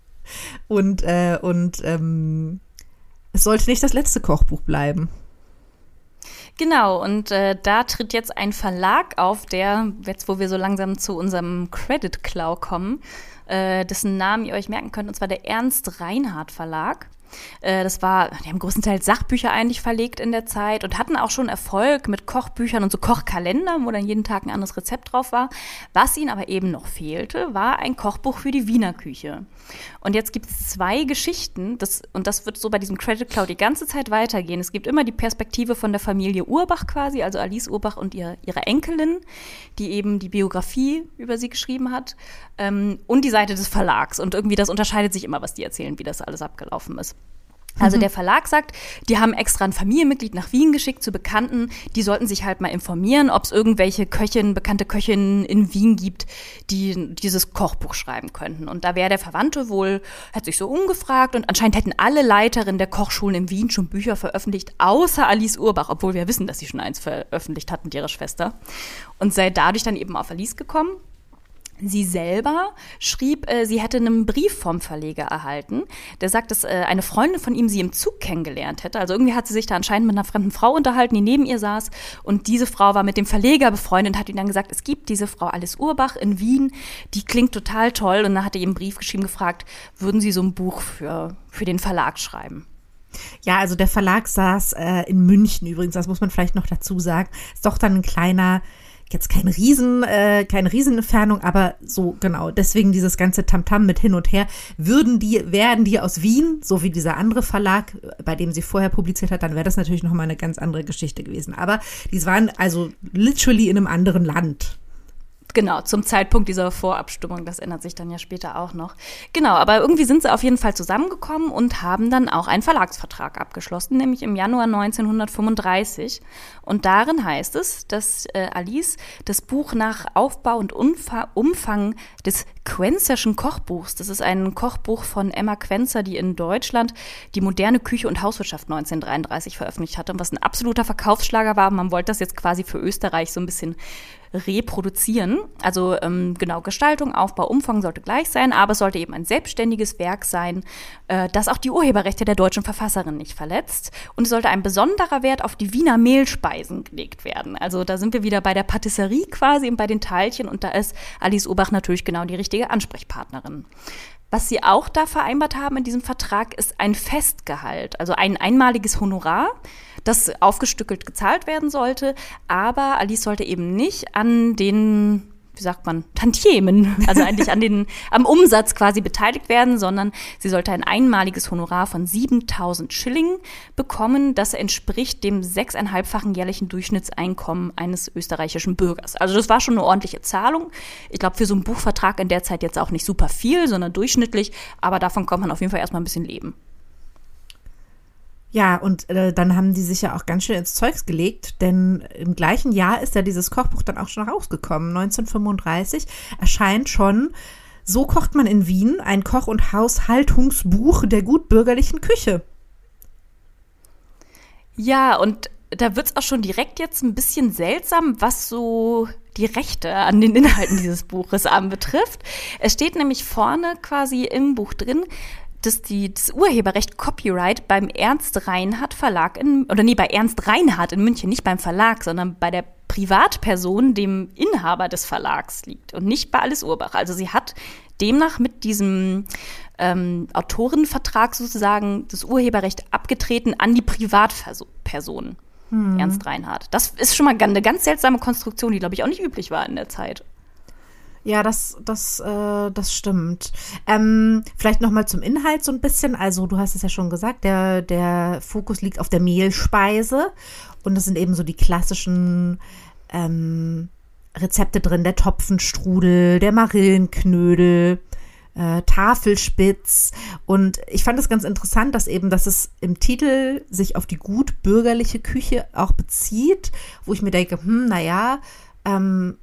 und, äh, und ähm, es sollte nicht das letzte Kochbuch bleiben. Genau, und äh, da tritt jetzt ein Verlag auf, der, jetzt wo wir so langsam zu unserem Credit-Klau kommen, äh, dessen Namen ihr euch merken könnt, und zwar der Ernst-Reinhardt-Verlag. Äh, das war, die haben größtenteils Sachbücher eigentlich verlegt in der Zeit und hatten auch schon Erfolg mit Kochbüchern und so Kochkalendern, wo dann jeden Tag ein anderes Rezept drauf war. Was ihnen aber eben noch fehlte, war ein Kochbuch für die Wiener Küche. Und jetzt gibt es zwei Geschichten, das, und das wird so bei diesem Credit Cloud die ganze Zeit weitergehen. Es gibt immer die Perspektive von der Familie Urbach quasi, also Alice Urbach und ihr, ihre Enkelin, die eben die Biografie über sie geschrieben hat, ähm, und die Seite des Verlags. Und irgendwie das unterscheidet sich immer, was die erzählen, wie das alles abgelaufen ist. Also der Verlag sagt, die haben extra ein Familienmitglied nach Wien geschickt zu Bekannten, die sollten sich halt mal informieren, ob es irgendwelche Köchinnen, bekannte Köchinnen in Wien gibt, die dieses Kochbuch schreiben könnten. Und da wäre der Verwandte wohl, hat sich so umgefragt und anscheinend hätten alle Leiterinnen der Kochschulen in Wien schon Bücher veröffentlicht, außer Alice Urbach, obwohl wir wissen, dass sie schon eins veröffentlicht hat mit ihrer Schwester. Und sei dadurch dann eben auf Alice gekommen. Sie selber schrieb, äh, sie hätte einen Brief vom Verleger erhalten, der sagt, dass äh, eine Freundin von ihm sie im Zug kennengelernt hätte. Also irgendwie hat sie sich da anscheinend mit einer fremden Frau unterhalten, die neben ihr saß. Und diese Frau war mit dem Verleger befreundet und hat ihm dann gesagt, es gibt diese Frau Alice Urbach in Wien, die klingt total toll. Und dann hat er ihr einen Brief geschrieben, gefragt, würden Sie so ein Buch für, für den Verlag schreiben? Ja, also der Verlag saß äh, in München übrigens, das muss man vielleicht noch dazu sagen. Ist doch dann ein kleiner... Jetzt keine Riesen, äh, keine Riesenentfernung, aber so genau. Deswegen dieses ganze Tamtam mit hin und her. Würden die, wären die aus Wien, so wie dieser andere Verlag, bei dem sie vorher publiziert hat, dann wäre das natürlich nochmal eine ganz andere Geschichte gewesen. Aber die waren also literally in einem anderen Land. Genau, zum Zeitpunkt dieser Vorabstimmung, das ändert sich dann ja später auch noch. Genau, aber irgendwie sind sie auf jeden Fall zusammengekommen und haben dann auch einen Verlagsvertrag abgeschlossen, nämlich im Januar neunzehnhundertfünfunddreißig. Und darin heißt es, dass äh, Alice das Buch nach Aufbau und Umfa- Umfang des Quenzerschen Kochbuchs, das ist ein Kochbuch von Emma Quenzer, die in Deutschland die moderne Küche und Hauswirtschaft neunzehnhundertdreiunddreißig veröffentlicht hatte, was ein absoluter Verkaufsschlager war. Man wollte das jetzt quasi für Österreich so ein bisschen reproduzieren. Also ähm, genau, Gestaltung, Aufbau, Umfang sollte gleich sein, aber es sollte eben ein selbstständiges Werk sein, äh, das auch die Urheberrechte der deutschen Verfasserin nicht verletzt. Und es sollte ein besonderer Wert auf die Wiener Mehlspeisen gelegt werden. Also da sind wir wieder bei der Patisserie quasi und bei den Teilchen und da ist Alice Urbach natürlich genau die richtige Ansprechpartnerin. Was sie auch da vereinbart haben in diesem Vertrag, ist ein Festgehalt, also ein einmaliges Honorar, das aufgestückelt gezahlt werden sollte. Aber Alice sollte eben nicht an den, wie sagt man, Tantiemen, also eigentlich an den, am Umsatz quasi beteiligt werden, sondern sie sollte ein einmaliges Honorar von siebentausend Schilling bekommen. Das entspricht dem sechseinhalbfachen jährlichen Durchschnittseinkommen eines österreichischen Bürgers. Also das war schon eine ordentliche Zahlung. Ich glaube, für so einen Buchvertrag in der Zeit jetzt auch nicht super viel, sondern durchschnittlich. Aber davon kann man auf jeden Fall erstmal ein bisschen leben. Ja, und äh, dann haben die sich ja auch ganz schön ins Zeugs gelegt, denn im gleichen Jahr ist ja dieses Kochbuch dann auch schon rausgekommen. neunzehnhundertfünfunddreißig erscheint schon So kocht man in Wien, ein Koch- und Haushaltungsbuch der gutbürgerlichen Küche. Ja, und da wird's auch schon direkt jetzt ein bisschen seltsam, was so die Rechte an den Inhalten dieses Buches anbetrifft. Es steht nämlich vorne quasi im Buch drin, dass die, das Urheberrecht Copyright beim Ernst Reinhardt Verlag in, oder nee, bei Ernst Reinhardt in München, nicht beim Verlag, sondern bei der Privatperson, dem Inhaber des Verlags liegt und nicht bei Alice Urbach. Also sie hat demnach mit diesem ähm, Autorenvertrag sozusagen das Urheberrecht abgetreten an die Privatperson, hm. Ernst Reinhardt. Das ist schon mal eine ganz seltsame Konstruktion, die, glaube ich, auch nicht üblich war in der Zeit. Ja, das, das, äh, das stimmt. Ähm, vielleicht noch mal zum Inhalt so ein bisschen. Also du hast es ja schon gesagt, der, der Fokus liegt auf der Mehlspeise und das sind eben so die klassischen ähm, Rezepte drin, der Topfenstrudel, der Marillenknödel, äh, Tafelspitz. Und ich fand es ganz interessant, dass eben, dass es im Titel sich auf die gut bürgerliche Küche auch bezieht, wo ich mir denke, hm, naja, ähm,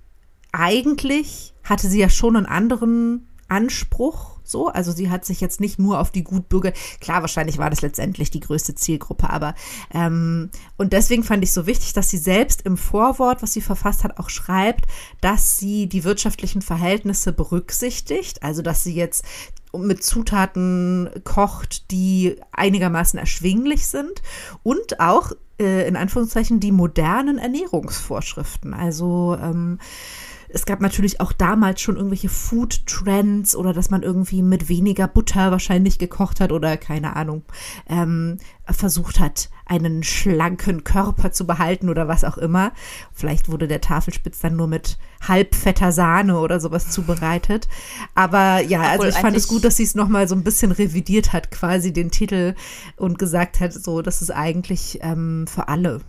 eigentlich hatte sie ja schon einen anderen Anspruch, so, also sie hat sich jetzt nicht nur auf die Gutbürger, klar, wahrscheinlich war das letztendlich die größte Zielgruppe, aber ähm, und deswegen fand ich so wichtig, dass sie selbst im Vorwort, was sie verfasst hat, auch schreibt, dass sie die wirtschaftlichen Verhältnisse berücksichtigt, also dass sie jetzt mit Zutaten kocht, die einigermaßen erschwinglich sind und auch äh, in Anführungszeichen die modernen Ernährungsvorschriften, also ähm, es gab natürlich auch damals schon irgendwelche Food-Trends oder dass man irgendwie mit weniger Butter wahrscheinlich gekocht hat oder keine Ahnung, ähm, versucht hat, einen schlanken Körper zu behalten oder was auch immer. Vielleicht wurde der Tafelspitz dann nur mit halbfetter Sahne oder sowas zubereitet. Aber ja, also ich fand es gut, dass sie es nochmal so ein bisschen revidiert hat, quasi den Titel und gesagt hat, so, das ist eigentlich ähm, für alle.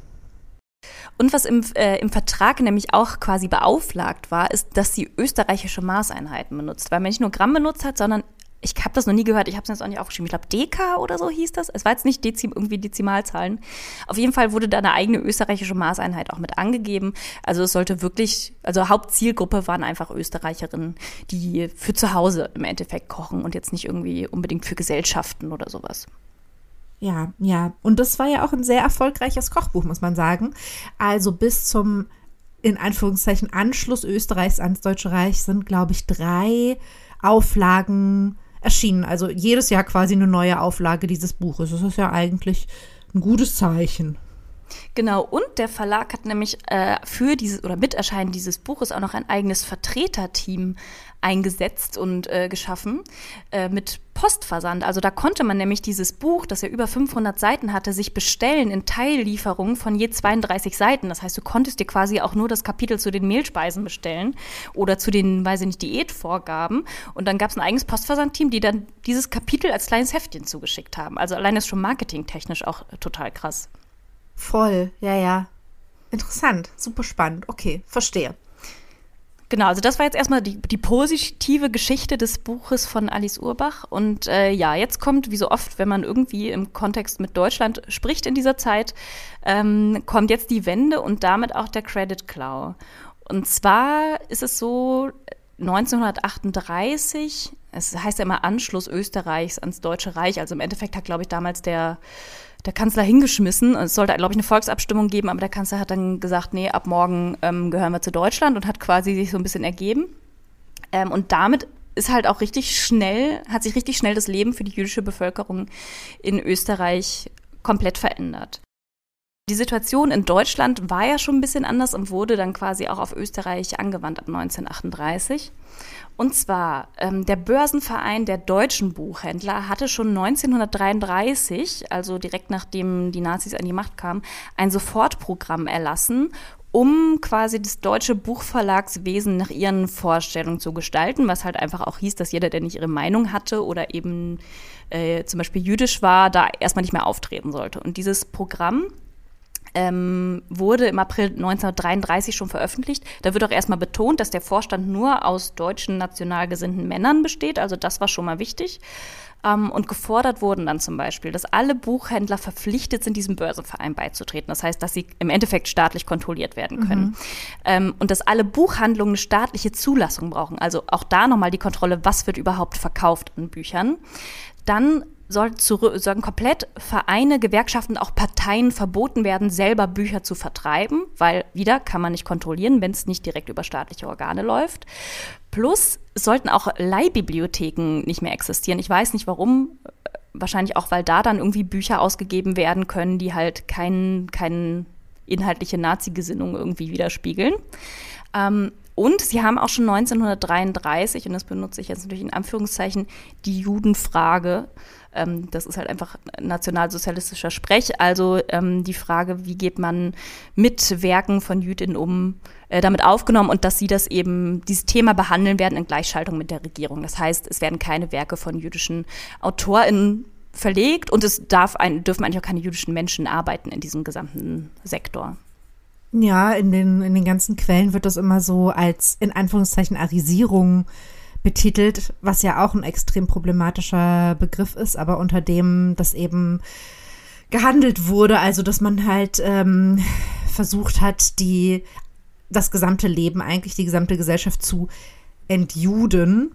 Und was im, äh, im Vertrag nämlich auch quasi beauflagt war, ist, dass sie österreichische Maßeinheiten benutzt, weil man nicht nur Gramm benutzt hat, sondern ich habe das noch nie gehört, ich habe es jetzt auch nicht aufgeschrieben, ich glaube Deka oder so hieß das. Es war jetzt nicht Dezim, irgendwie Dezimalzahlen. Auf jeden Fall wurde da eine eigene österreichische Maßeinheit auch mit angegeben. Also es sollte wirklich, also Hauptzielgruppe waren einfach Österreicherinnen, die für zu Hause im Endeffekt kochen und jetzt nicht irgendwie unbedingt für Gesellschaften oder sowas. Ja, ja. Und das war ja auch ein sehr erfolgreiches Kochbuch, muss man sagen. Also bis zum, in Anführungszeichen, Anschluss Österreichs ans Deutsche Reich sind, glaube ich, drei Auflagen erschienen. Also jedes Jahr quasi eine neue Auflage dieses Buches. Das ist ja eigentlich ein gutes Zeichen. Genau, und der Verlag hat nämlich äh, für dieses oder mit Erscheinen dieses Buches auch noch ein eigenes Vertreterteam eingesetzt und äh, geschaffen äh, mit Postversand. Also da konnte man nämlich dieses Buch, das ja über fünfhundert Seiten hatte, sich bestellen in Teillieferungen von je zweiunddreißig Seiten. Das heißt, du konntest dir quasi auch nur das Kapitel zu den Mehlspeisen bestellen oder zu den, weiß ich nicht, Diätvorgaben. Und dann gab es ein eigenes Postversandteam, die dann dieses Kapitel als kleines Heftchen zugeschickt haben. Also allein ist schon marketingtechnisch auch total krass. Voll, ja, ja. Interessant, super spannend. Okay, verstehe. Genau, also das war jetzt erstmal die, die positive Geschichte des Buches von Alice Urbach. Und äh, ja, jetzt kommt, wie so oft, wenn man irgendwie im Kontext mit Deutschland spricht in dieser Zeit, ähm, kommt jetzt die Wende und damit auch der Credit-Klau. Und zwar ist es so, neunzehnhundertachtunddreißig, es heißt ja immer Anschluss Österreichs ans Deutsche Reich, also im Endeffekt hat, glaube ich, damals der der Kanzler hingeschmissen. Es sollte, glaube ich, eine Volksabstimmung geben, aber der Kanzler hat dann gesagt, nee, ab morgen ähm, gehören wir zu Deutschland und hat quasi sich so ein bisschen ergeben. Ähm, und damit ist halt auch richtig schnell, hat sich richtig schnell das Leben für die jüdische Bevölkerung in Österreich komplett verändert. Die Situation in Deutschland war ja schon ein bisschen anders und wurde dann quasi auch auf Österreich angewandt ab neunzehnhundertachtunddreißig. Und zwar, ähm, der Börsenverein der deutschen Buchhändler hatte schon neunzehnhundertdreiunddreißig, also direkt nachdem die Nazis an die Macht kamen, ein Sofortprogramm erlassen, um quasi das deutsche Buchverlagswesen nach ihren Vorstellungen zu gestalten, was halt einfach auch hieß, dass jeder, der nicht ihre Meinung hatte oder eben äh, zum Beispiel jüdisch war, da erstmal nicht mehr auftreten sollte. Und dieses Programm Ähm, wurde im April neunzehnhundertdreiunddreißig schon veröffentlicht. Da wird auch erstmal betont, dass der Vorstand nur aus deutschen national gesinnten Männern besteht. Also das war schon mal wichtig. Ähm, und gefordert wurden dann zum Beispiel, dass alle Buchhändler verpflichtet sind, diesem Börsenverein beizutreten. Das heißt, dass sie im Endeffekt staatlich kontrolliert werden können. Mhm. Ähm, und dass alle Buchhandlungen eine staatliche Zulassung brauchen. Also auch da nochmal die Kontrolle, was wird überhaupt verkauft an Büchern. Dann soll sollten komplett Vereine, Gewerkschaften, auch Parteien verboten werden, selber Bücher zu vertreiben, weil wieder kann man nicht kontrollieren, wenn es nicht direkt über staatliche Organe läuft. Plus es sollten auch Leihbibliotheken nicht mehr existieren. Ich weiß nicht warum, wahrscheinlich auch, weil da dann irgendwie Bücher ausgegeben werden können, die halt kein, keine inhaltliche Nazi-Gesinnung irgendwie widerspiegeln. Ähm, Und sie haben auch schon neunzehnhundertdreiunddreißig, und das benutze ich jetzt natürlich in Anführungszeichen, die Judenfrage, ähm, das ist halt einfach nationalsozialistischer Sprech, also ähm, die Frage, wie geht man mit Werken von Jüdinnen um, äh, damit aufgenommen und dass sie das eben, dieses Thema behandeln werden in Gleichschaltung mit der Regierung. Das heißt, es werden keine Werke von jüdischen AutorInnen verlegt und es darf ein, dürfen eigentlich auch keine jüdischen Menschen arbeiten in diesem gesamten Sektor. Ja, in den, in den ganzen Quellen wird das immer so als, in Anführungszeichen, Arisierung betitelt, was ja auch ein extrem problematischer Begriff ist, aber unter dem das eben gehandelt wurde, also dass man halt ähm, versucht hat, die, das gesamte Leben, eigentlich die gesamte Gesellschaft zu entjuden.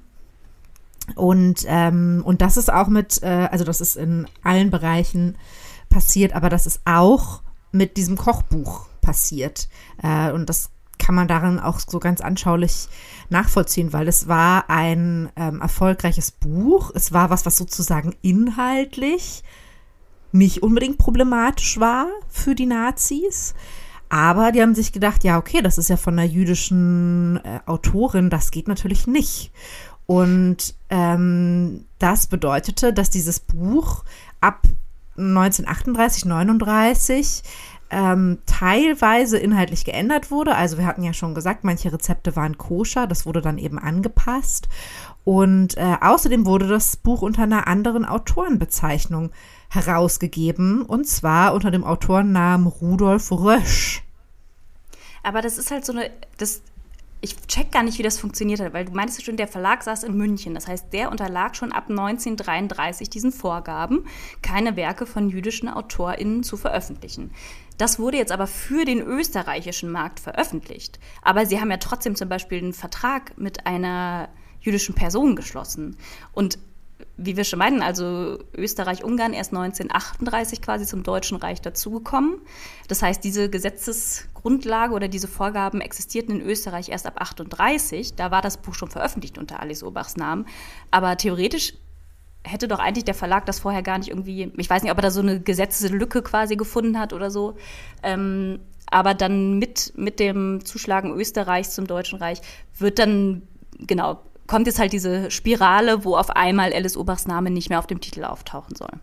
Und, ähm, und das ist auch mit, äh, also das ist in allen Bereichen passiert, aber das ist auch mit diesem Kochbuch passiert. Äh, und das kann man darin auch so ganz anschaulich nachvollziehen, weil es war ein ähm, erfolgreiches Buch. Es war was, was sozusagen inhaltlich nicht unbedingt problematisch war für die Nazis. Aber die haben sich gedacht, ja, okay, das ist ja von einer jüdischen äh, Autorin, das geht natürlich nicht. Und ähm, das bedeutete, dass dieses Buch ab neunzehnhundertachtunddreißig, neununddreißig ähm, teilweise inhaltlich geändert wurde. Also wir hatten ja schon gesagt, manche Rezepte waren koscher, das wurde dann eben angepasst. Und äh, außerdem wurde das Buch unter einer anderen Autorenbezeichnung herausgegeben, und zwar unter dem Autorennamen Rudolf Rösch. Aber das ist halt so eine, das ich check gar nicht, wie das funktioniert hat, weil du meintest ja schon, der Verlag saß in München. Das heißt, der unterlag schon ab neunzehnhundertdreiunddreißig diesen Vorgaben, keine Werke von jüdischen AutorInnen zu veröffentlichen. Das wurde jetzt aber für den österreichischen Markt veröffentlicht. Aber sie haben ja trotzdem zum Beispiel einen Vertrag mit einer jüdischen Person geschlossen. Und wie wir schon meinen, also Österreich-Ungarn erst neunzehnhundertachtunddreißig quasi zum Deutschen Reich dazugekommen. Das heißt, diese Gesetzesgrundlage oder diese Vorgaben existierten in Österreich erst ab achtunddreißig. Da war das Buch schon veröffentlicht unter Alice Urbachs Namen. Aber theoretisch hätte doch eigentlich der Verlag das vorher gar nicht irgendwie, ich weiß nicht, ob er da so eine Gesetzeslücke quasi gefunden hat oder so. Ähm, aber dann mit, mit dem Zuschlagen Österreichs zum Deutschen Reich wird dann, genau, kommt jetzt halt diese Spirale, wo auf einmal Alice Urbachs Name nicht mehr auf dem Titel auftauchen soll.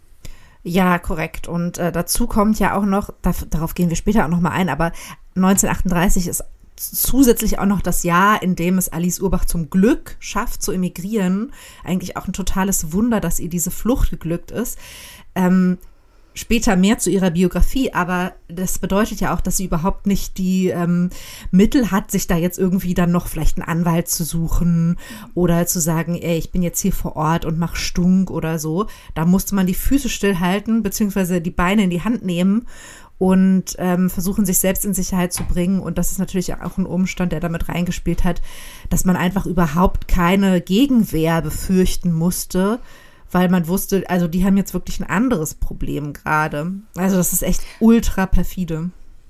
Ja, korrekt. Und äh, dazu kommt ja auch noch, da, darauf gehen wir später auch noch mal ein, aber neunzehnhundertachtunddreißig ist zusätzlich auch noch das Jahr, in dem es Alice Urbach zum Glück schafft, zu emigrieren. Eigentlich auch ein totales Wunder, dass ihr diese Flucht geglückt ist. Ähm, Später mehr zu ihrer Biografie, aber das bedeutet ja auch, dass sie überhaupt nicht die ähm, Mittel hat, sich da jetzt irgendwie dann noch vielleicht einen Anwalt zu suchen oder zu sagen, ey, ich bin jetzt hier vor Ort und mach Stunk oder so. Da musste man die Füße stillhalten, beziehungsweise die Beine in die Hand nehmen und ähm, versuchen, sich selbst in Sicherheit zu bringen. Und das ist natürlich auch ein Umstand, der damit reingespielt hat, dass man einfach überhaupt keine Gegenwehr befürchten musste, weil man wusste, also die haben jetzt wirklich ein anderes Problem gerade. Also das ist echt ultra perfide.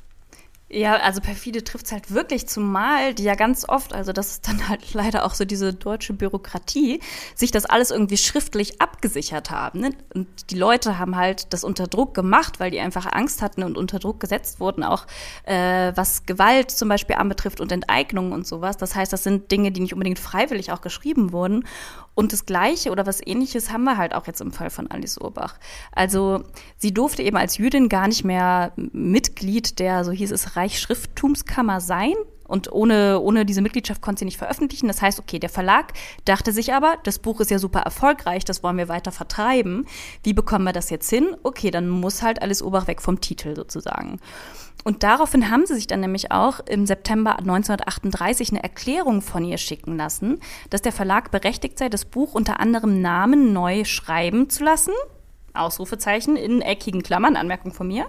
Ja, also perfide trifft es halt wirklich, zumal die ja ganz oft, also das ist dann halt leider auch so diese deutsche Bürokratie, sich das alles irgendwie schriftlich abgesichert haben. Ne? Und die Leute haben halt das unter Druck gemacht, weil die einfach Angst hatten und unter Druck gesetzt wurden, auch äh, was Gewalt zum Beispiel anbetrifft und Enteignungen und sowas. Das heißt, das sind Dinge, die nicht unbedingt freiwillig auch geschrieben wurden. Und das Gleiche oder was Ähnliches haben wir halt auch jetzt im Fall von Alice Urbach. Also sie durfte eben als Jüdin gar nicht mehr Mitglied der, so hieß es, Reichsschrifttumskammer sein. Und ohne, ohne diese Mitgliedschaft konnte sie nicht veröffentlichen. Das heißt, okay, der Verlag dachte sich aber, das Buch ist ja super erfolgreich, das wollen wir weiter vertreiben. Wie bekommen wir das jetzt hin? Okay, dann muss halt Alice Urbach weg vom Titel sozusagen. Und daraufhin haben sie sich dann nämlich auch im September neunzehnhundertachtunddreißig eine Erklärung von ihr schicken lassen, dass der Verlag berechtigt sei, das Buch unter anderem Namen neu schreiben zu lassen, Ausrufezeichen in eckigen Klammern, Anmerkung von mir,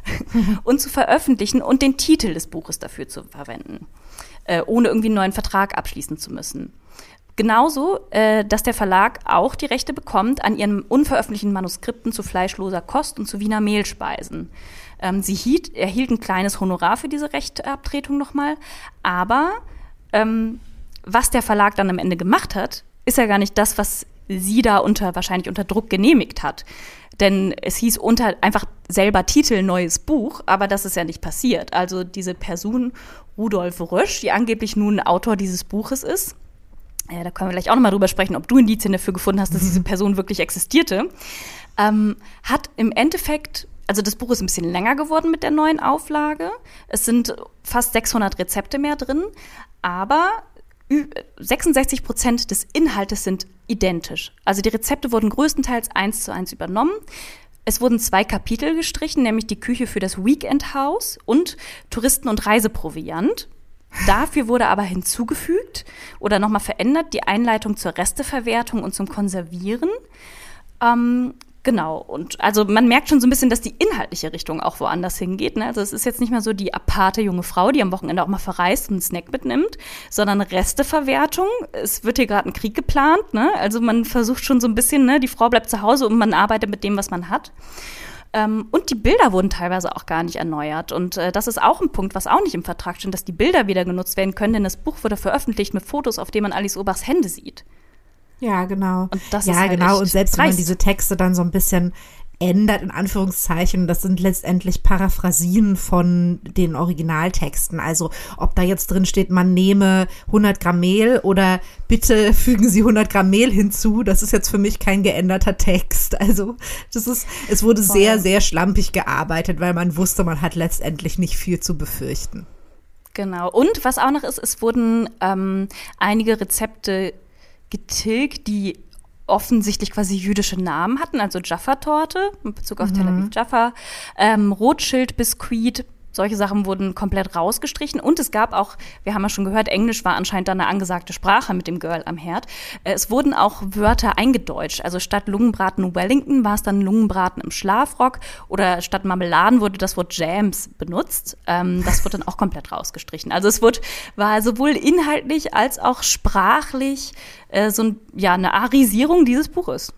und zu veröffentlichen und den Titel des Buches dafür zu verwenden, äh, ohne irgendwie einen neuen Vertrag abschließen zu müssen. Genauso, äh, dass der Verlag auch die Rechte bekommt an ihren unveröffentlichten Manuskripten zu fleischloser Kost und zu Wiener Mehlspeisen. Ähm, sie hielt, erhielt ein kleines Honorar für diese Rechteabtretung nochmal, aber ähm, was der Verlag dann am Ende gemacht hat, ist ja gar nicht das, was sie da unter wahrscheinlich unter Druck genehmigt hat. Denn es hieß unter einfach selber Titel neues Buch, aber das ist ja nicht passiert. Also diese Person, Rudolf Rösch, die angeblich nun Autor dieses Buches ist, äh, da können wir gleich auch nochmal drüber sprechen, ob du Indizien dafür gefunden hast, dass diese Person wirklich existierte, ähm, hat im Endeffekt, also das Buch ist ein bisschen länger geworden mit der neuen Auflage. Es sind fast sechshundert Rezepte mehr drin, aber sechsundsechzig Prozent des Inhaltes sind identisch. Also die Rezepte wurden größtenteils eins zu eins übernommen. Es wurden zwei Kapitel gestrichen, nämlich die Küche für das Weekendhaus und Touristen- und Reiseproviant. Dafür wurde aber hinzugefügt oder nochmal verändert die Einleitung zur Resteverwertung und zum Konservieren. Ähm, Genau, und also man merkt schon so ein bisschen, dass die inhaltliche Richtung auch woanders hingeht. Ne? Also es ist jetzt nicht mehr so die aparte junge Frau, die am Wochenende auch mal verreist und einen Snack mitnimmt, sondern Resteverwertung. Es wird hier gerade ein Krieg geplant, ne? Also man versucht schon so ein bisschen, ne? Die Frau bleibt zu Hause und man arbeitet mit dem, was man hat. Ähm, und die Bilder wurden teilweise auch gar nicht erneuert. Und äh, das ist auch ein Punkt, was auch nicht im Vertrag steht, dass die Bilder wieder genutzt werden können, denn das Buch wurde veröffentlicht mit Fotos, auf denen man Alice Urbachs Hände sieht. Ja, genau. Und das ja, ist halt genau. echt Und selbst wenn man dreist. diese Texte dann so ein bisschen ändert, in Anführungszeichen, das sind letztendlich Paraphrasien von den Originaltexten. Also ob da jetzt drin steht, man nehme hundert Gramm Mehl oder bitte fügen Sie hundert Gramm Mehl hinzu, das ist jetzt für mich kein geänderter Text. Also das ist, es wurde Voll. sehr, sehr schlampig gearbeitet, weil man wusste, man hat letztendlich nicht viel zu befürchten. Genau. Und was auch noch ist, es wurden ähm, einige Rezepte getilgt, die offensichtlich quasi jüdische Namen hatten, also Jaffa-Torte in Bezug auf Mhm. Tel Aviv Jaffa, ähm, Rothschild-Biskuit, Solche Sachen wurden komplett rausgestrichen. Und es gab auch, wir haben ja schon gehört, Englisch war anscheinend dann eine angesagte Sprache mit dem Girl am Herd. Es wurden auch Wörter eingedeutscht. Also statt Lungenbraten Wellington war es dann Lungenbraten im Schlafrock. Oder statt Marmeladen wurde das Wort Jams benutzt. Ähm, das wurde dann auch komplett rausgestrichen. Also es wurde, war sowohl inhaltlich als auch sprachlich äh, so ein, ja, eine Arisierung dieses Buches.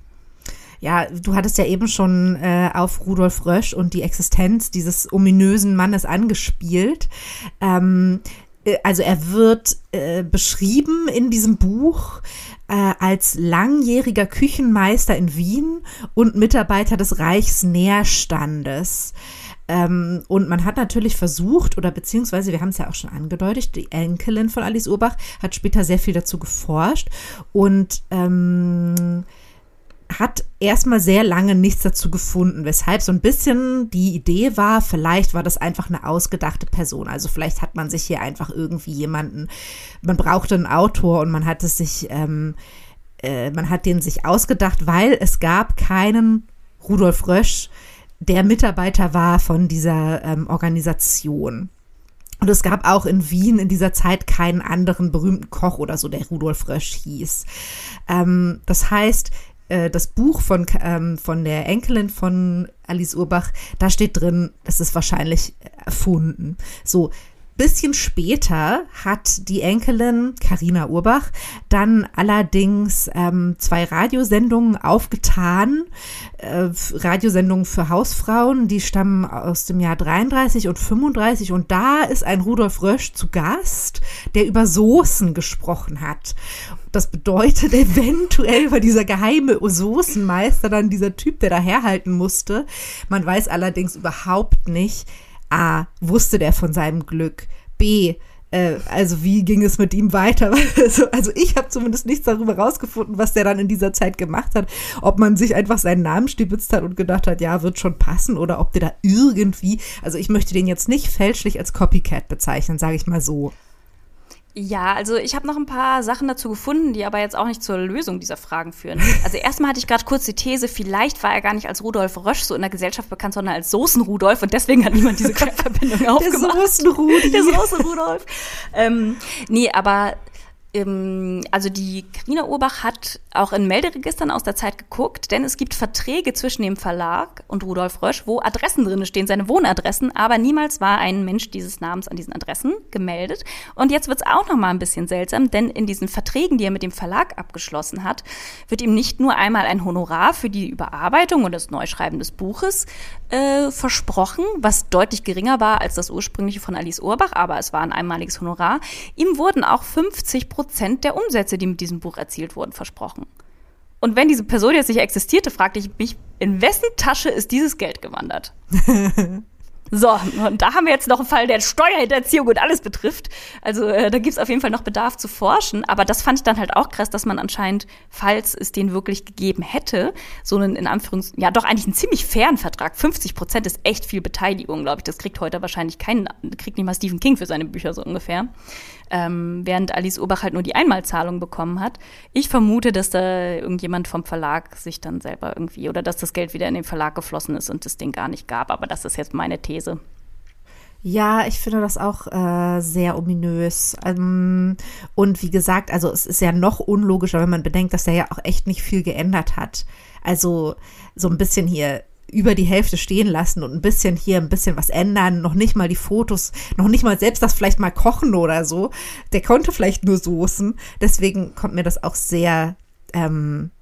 Ja, du hattest ja eben schon äh, auf Rudolf Rösch und die Existenz dieses ominösen Mannes angespielt. Ähm, äh, also er wird äh, beschrieben in diesem Buch äh, als langjähriger Küchenmeister in Wien und Mitarbeiter des Reichsnährstandes. Ähm, und man hat natürlich versucht, oder beziehungsweise, wir haben es ja auch schon angedeutet, die Enkelin von Alice Urbach hat später sehr viel dazu geforscht und ähm, hat erstmal sehr lange nichts dazu gefunden, weshalb so ein bisschen die Idee war, vielleicht war das einfach eine ausgedachte Person. Also vielleicht hat man sich hier einfach irgendwie jemanden, man brauchte einen Autor und man hat es sich, ähm, äh, man hat den sich ausgedacht, weil es gab keinen Rudolf Rösch, der Mitarbeiter war von dieser ähm, Organisation. Und es gab auch in Wien in dieser Zeit keinen anderen berühmten Koch oder so, der Rudolf Rösch hieß. Ähm, das heißt, das Buch von, ähm, von der Enkelin von Alice Urbach, da steht drin, das ist wahrscheinlich erfunden. So, bisschen später hat die Enkelin Carina Urbach dann allerdings ähm, zwei Radiosendungen aufgetan, äh, Radiosendungen für Hausfrauen, die stammen aus dem Jahr dreiunddreißig und fünfunddreißig und da ist ein Rudolf Rösch zu Gast, der über Soßen gesprochen hat. Das bedeutet, eventuell war dieser geheime Soßenmeister dann dieser Typ, der da herhalten musste. Man weiß allerdings überhaupt nicht, A, wusste der von seinem Glück, B, äh, also wie ging es mit ihm weiter? Also, also ich habe zumindest nichts darüber rausgefunden, was der dann in dieser Zeit gemacht hat, ob man sich einfach seinen Namen stibitzt hat und gedacht hat, ja, wird schon passen, oder ob der da irgendwie, also ich möchte den jetzt nicht fälschlich als Copycat bezeichnen, sage ich mal so. Ja, also ich habe noch ein paar Sachen dazu gefunden, die aber jetzt auch nicht zur Lösung dieser Fragen führen. Also erstmal hatte ich gerade kurz die These, vielleicht war er gar nicht als Rudolf Rösch so in der Gesellschaft bekannt, sondern als Soßen-Rudolf und deswegen hat niemand diese Verbindung aufgemacht. Der Soßen-Rudi. Der Soßen-Rudolf. ähm, nee, aber ähm, also die Carina Urbach hat auch in Melderegistern aus der Zeit geguckt, denn es gibt Verträge zwischen dem Verlag und Rudolf Rösch, wo Adressen drin stehen, seine Wohnadressen, aber niemals war ein Mensch dieses Namens an diesen Adressen gemeldet. Und jetzt wird's auch noch mal ein bisschen seltsam, denn in diesen Verträgen, die er mit dem Verlag abgeschlossen hat, wird ihm nicht nur einmal ein Honorar für die Überarbeitung und das Neuschreiben des Buches äh, versprochen, was deutlich geringer war als das ursprüngliche von Alice Urbach, aber es war ein einmaliges Honorar. Ihm wurden auch fünfzig Prozent der Umsätze, die mit diesem Buch erzielt wurden, versprochen. Und wenn diese Person jetzt nicht existierte, fragte ich mich, in wessen Tasche ist dieses Geld gewandert? So, und da haben wir jetzt noch einen Fall, der Steuerhinterziehung und alles betrifft. Also äh, da gibt's auf jeden Fall noch Bedarf zu forschen. Aber das fand ich dann halt auch krass, dass man anscheinend, falls es den wirklich gegeben hätte, so einen, in Anführungs-, ja doch eigentlich einen ziemlich fairen Vertrag. fünfzig Prozent ist echt viel Beteiligung, glaube ich. Das kriegt heute wahrscheinlich keinen, kriegt nicht mal Stephen King für seine Bücher so ungefähr. Ähm, während Alice Urbach halt nur die Einmalzahlung bekommen hat. Ich vermute, dass da irgendjemand vom Verlag sich dann selber irgendwie, oder dass das Geld wieder in den Verlag geflossen ist und es den gar nicht gab. Aber das ist jetzt meine These. Ja, ich finde das auch äh, sehr ominös. Ähm, und wie gesagt, also es ist ja noch unlogischer, wenn man bedenkt, dass der ja auch echt nicht viel geändert hat. Also so ein bisschen hier über die Hälfte stehen lassen und ein bisschen hier ein bisschen was ändern, noch nicht mal die Fotos, noch nicht mal selbst das vielleicht mal kochen oder so. Der konnte vielleicht nur Soßen. Deswegen kommt mir das auch sehr ähm,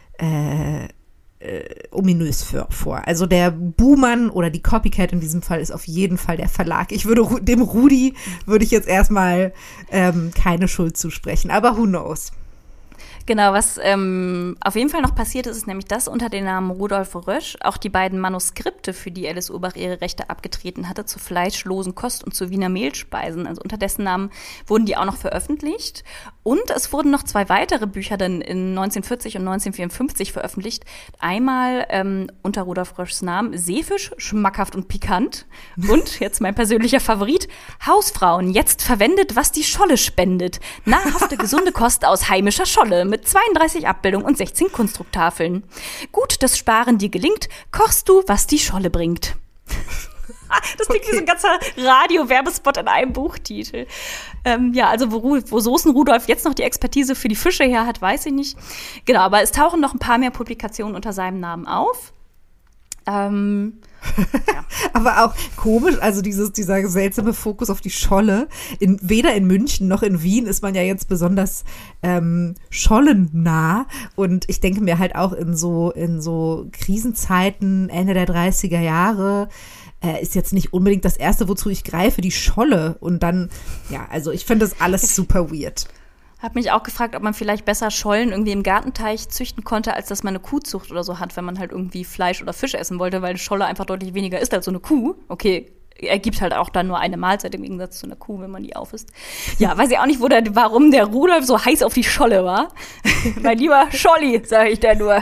äh, äh, ominös für, vor. Also der Buhmann oder die Copycat in diesem Fall ist auf jeden Fall der Verlag. Ich würde dem Rudi würde ich jetzt erstmal ähm, keine Schuld zusprechen, aber who knows? Genau, was ähm, auf jeden Fall noch passiert ist, ist nämlich, dass unter dem Namen Rudolf Rösch auch die beiden Manuskripte, für die Alice Urbach ihre Rechte abgetreten hatte, zur fleischlosen Kost und zu Wiener Mehlspeisen, also unter dessen Namen wurden die auch noch veröffentlicht. Und es wurden noch zwei weitere Bücher dann in neunzehnhundertvierzig und neunzehnhundertvierundfünfzig veröffentlicht. Einmal ähm, unter Rudolf Röschs Namen Seefisch, schmackhaft und pikant. Und, jetzt mein persönlicher Favorit, Hausfrauen, jetzt verwendet, was die Scholle spendet. Nahrhafte, gesunde Kost aus heimischer Scholle mit zweiunddreißig Abbildungen und sechzehn Kunstdrucktafeln. Gut, dass Sparen dir gelingt, kochst du, was die Scholle bringt. Das klingt Okay. wie so ein ganzer Radio-Werbespot in einem Buchtitel. Ähm, ja, also wo, Ru- wo Soßen Rudolf jetzt noch die Expertise für die Fische her hat, weiß ich nicht. Genau, aber es tauchen noch ein paar mehr Publikationen unter seinem Namen auf. Ähm, Aber auch komisch, also dieses, dieser seltsame Fokus auf die Scholle. In, weder in München noch in Wien ist man ja jetzt besonders ähm, schollennah. Und ich denke mir halt auch in so, in so Krisenzeiten, Ende der dreißiger Jahre, äh, ist jetzt nicht unbedingt das Erste, wozu ich greife, die Scholle. Und dann, ja, also ich finde das alles super weird. Hab mich auch gefragt, ob man vielleicht besser Schollen irgendwie im Gartenteich züchten konnte, als dass man eine Kuhzucht oder so hat, wenn man halt irgendwie Fleisch oder Fisch essen wollte, weil eine Scholle einfach deutlich weniger ist als so eine Kuh. Okay, ergibt halt auch dann nur eine Mahlzeit im Gegensatz zu einer Kuh, wenn man die aufisst. Ja, weiß ich auch nicht, wo der, warum der Rudolf so heiß auf die Scholle war. Mein lieber Scholli, sage ich da nur.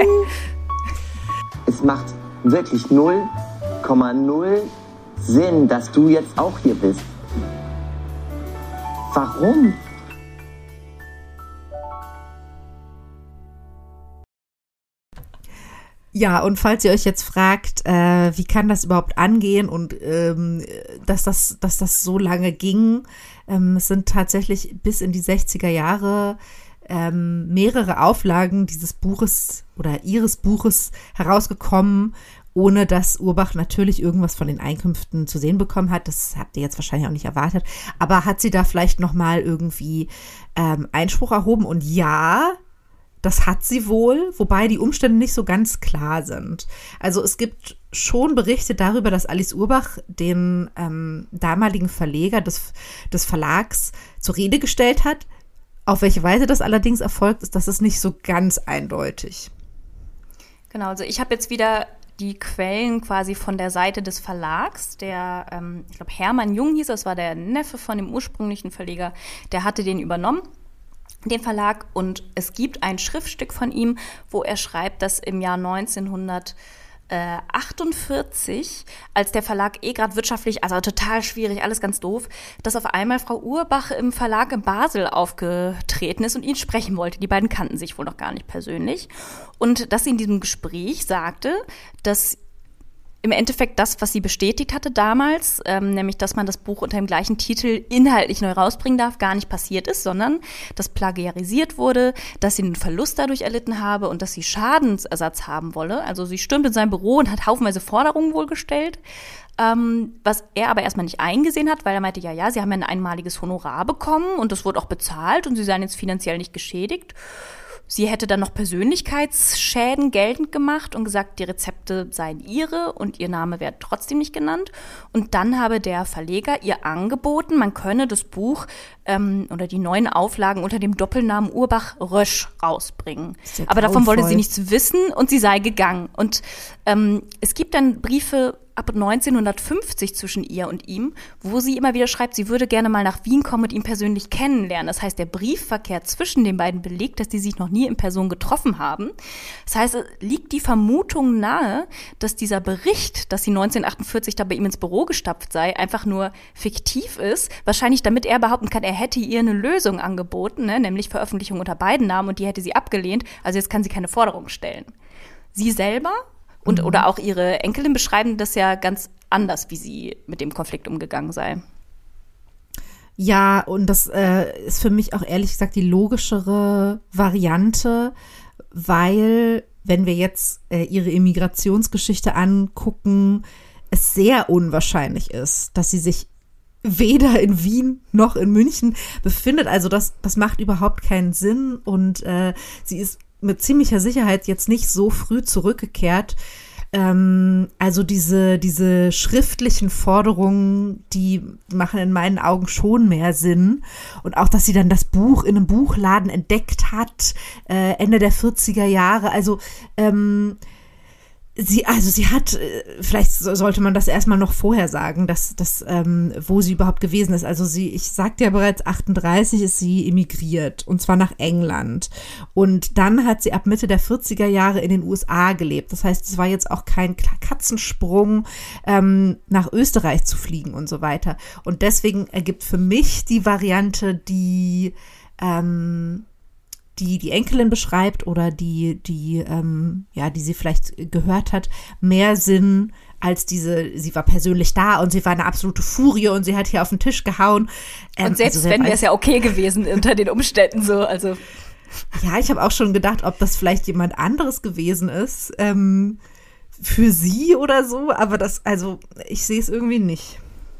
Es macht wirklich null Komma null Sinn, dass du jetzt auch hier bist. Warum? Ja, und falls ihr euch jetzt fragt, äh, wie kann das überhaupt angehen und ähm, dass das, dass das so lange ging, ähm, es sind tatsächlich bis in die sechziger Jahre ähm, mehrere Auflagen dieses Buches oder ihres Buches herausgekommen, ohne dass Urbach natürlich irgendwas von den Einkünften zu sehen bekommen hat. Das habt ihr jetzt wahrscheinlich auch nicht erwartet. Aber hat sie da vielleicht nochmal irgendwie ähm, Einspruch erhoben? Und ja, das hat sie wohl, wobei die Umstände nicht so ganz klar sind. Also es gibt schon Berichte darüber, dass Alice Urbach den ähm, damaligen Verleger des, des Verlags zur Rede gestellt hat. Auf welche Weise das allerdings erfolgt ist, das ist nicht so ganz eindeutig. Genau, also ich habe jetzt wieder die Quellen quasi von der Seite des Verlags. Der, ähm, ich glaube, Hermann Jung hieß, das war der Neffe von dem ursprünglichen Verleger, der hatte den übernommen, den Verlag, und es gibt ein Schriftstück von ihm, wo er schreibt, dass im Jahr neunzehnhundertachtundvierzig, als der Verlag eh gerade wirtschaftlich, also total schwierig, alles ganz doof, dass auf einmal Frau Urbach im Verlag in Basel aufgetreten ist und ihn sprechen wollte. Die beiden kannten sich wohl noch gar nicht persönlich. Und dass sie in diesem Gespräch sagte, dass im Endeffekt das, was sie bestätigt hatte damals, ähm, nämlich, dass man das Buch unter dem gleichen Titel inhaltlich neu rausbringen darf, gar nicht passiert ist, sondern dass plagiarisiert wurde, dass sie einen Verlust dadurch erlitten habe und dass sie Schadensersatz haben wolle. Also sie stürmt in sein Büro und hat haufenweise Forderungen wohl gestellt, ähm, was er aber erstmal nicht eingesehen hat, weil er meinte, ja, ja, sie haben ja ein einmaliges Honorar bekommen und das wurde auch bezahlt und sie seien jetzt finanziell nicht geschädigt. Sie hätte dann noch Persönlichkeitsschäden geltend gemacht und gesagt, die Rezepte seien ihre und ihr Name werde trotzdem nicht genannt. Und dann habe der Verleger ihr angeboten, man könne das Buch ähm, oder die neuen Auflagen unter dem Doppelnamen Urbach-Rösch rausbringen. Ja, aber davon wollte grauenvoll. sie nichts wissen und sie sei gegangen. Und ähm, es gibt dann Briefe ab neunzehnhundertfünfzig zwischen ihr und ihm, wo sie immer wieder schreibt, sie würde gerne mal nach Wien kommen und ihn persönlich kennenlernen. Das heißt, der Briefverkehr zwischen den beiden belegt, dass die sich noch nie in Person getroffen haben. Das heißt, es liegt die Vermutung nahe, dass dieser Bericht, dass sie neunzehnhundertachtundvierzig da bei ihm ins Büro gestapft sei, einfach nur fiktiv ist. Wahrscheinlich, damit er behaupten kann, er hätte ihr eine Lösung angeboten, ne? Nämlich Veröffentlichung unter beiden Namen, und die hätte sie abgelehnt. Also jetzt kann sie keine Forderung stellen. Sie selber und mhm. oder auch ihre Enkelin beschreiben das ja ganz anders, wie sie mit dem Konflikt umgegangen sei. Ja, und das äh, ist für mich auch ehrlich gesagt die logischere Variante, weil, wenn wir jetzt äh, ihre Immigrationsgeschichte angucken, es sehr unwahrscheinlich ist, dass sie sich weder in Wien noch in München befindet. Also das, das macht überhaupt keinen Sinn, und äh, sie ist mit ziemlicher Sicherheit jetzt nicht so früh zurückgekehrt. Ähm, also diese, diese schriftlichen Forderungen, die machen in meinen Augen schon mehr Sinn. Und auch, dass sie dann das Buch in einem Buchladen entdeckt hat, äh, Ende der vierziger Jahre. Also ähm, Sie, also sie hat, vielleicht sollte man das erstmal noch vorher sagen, dass, dass ähm, wo sie überhaupt gewesen ist. Also sie, ich sagte ja bereits, achtunddreißig ist sie emigriert, und zwar nach England. Und dann hat sie ab Mitte der vierziger Jahre in den U S A gelebt. Das heißt, es war jetzt auch kein Katzensprung, ähm, nach Österreich zu fliegen und so weiter. Und deswegen ergibt für mich die Variante, die, ähm, die die Enkelin beschreibt oder die, die, ähm, ja, die sie vielleicht gehört hat, mehr Sinn als diese, sie war persönlich da und sie war eine absolute Furie und sie hat hier auf den Tisch gehauen. Ähm, und selbst also, wenn, wäre es ja okay gewesen unter den Umständen so, also. Ja, ich habe auch schon gedacht, ob das vielleicht jemand anderes gewesen ist, ähm, für sie oder so, aber das, also ich sehe es irgendwie nicht.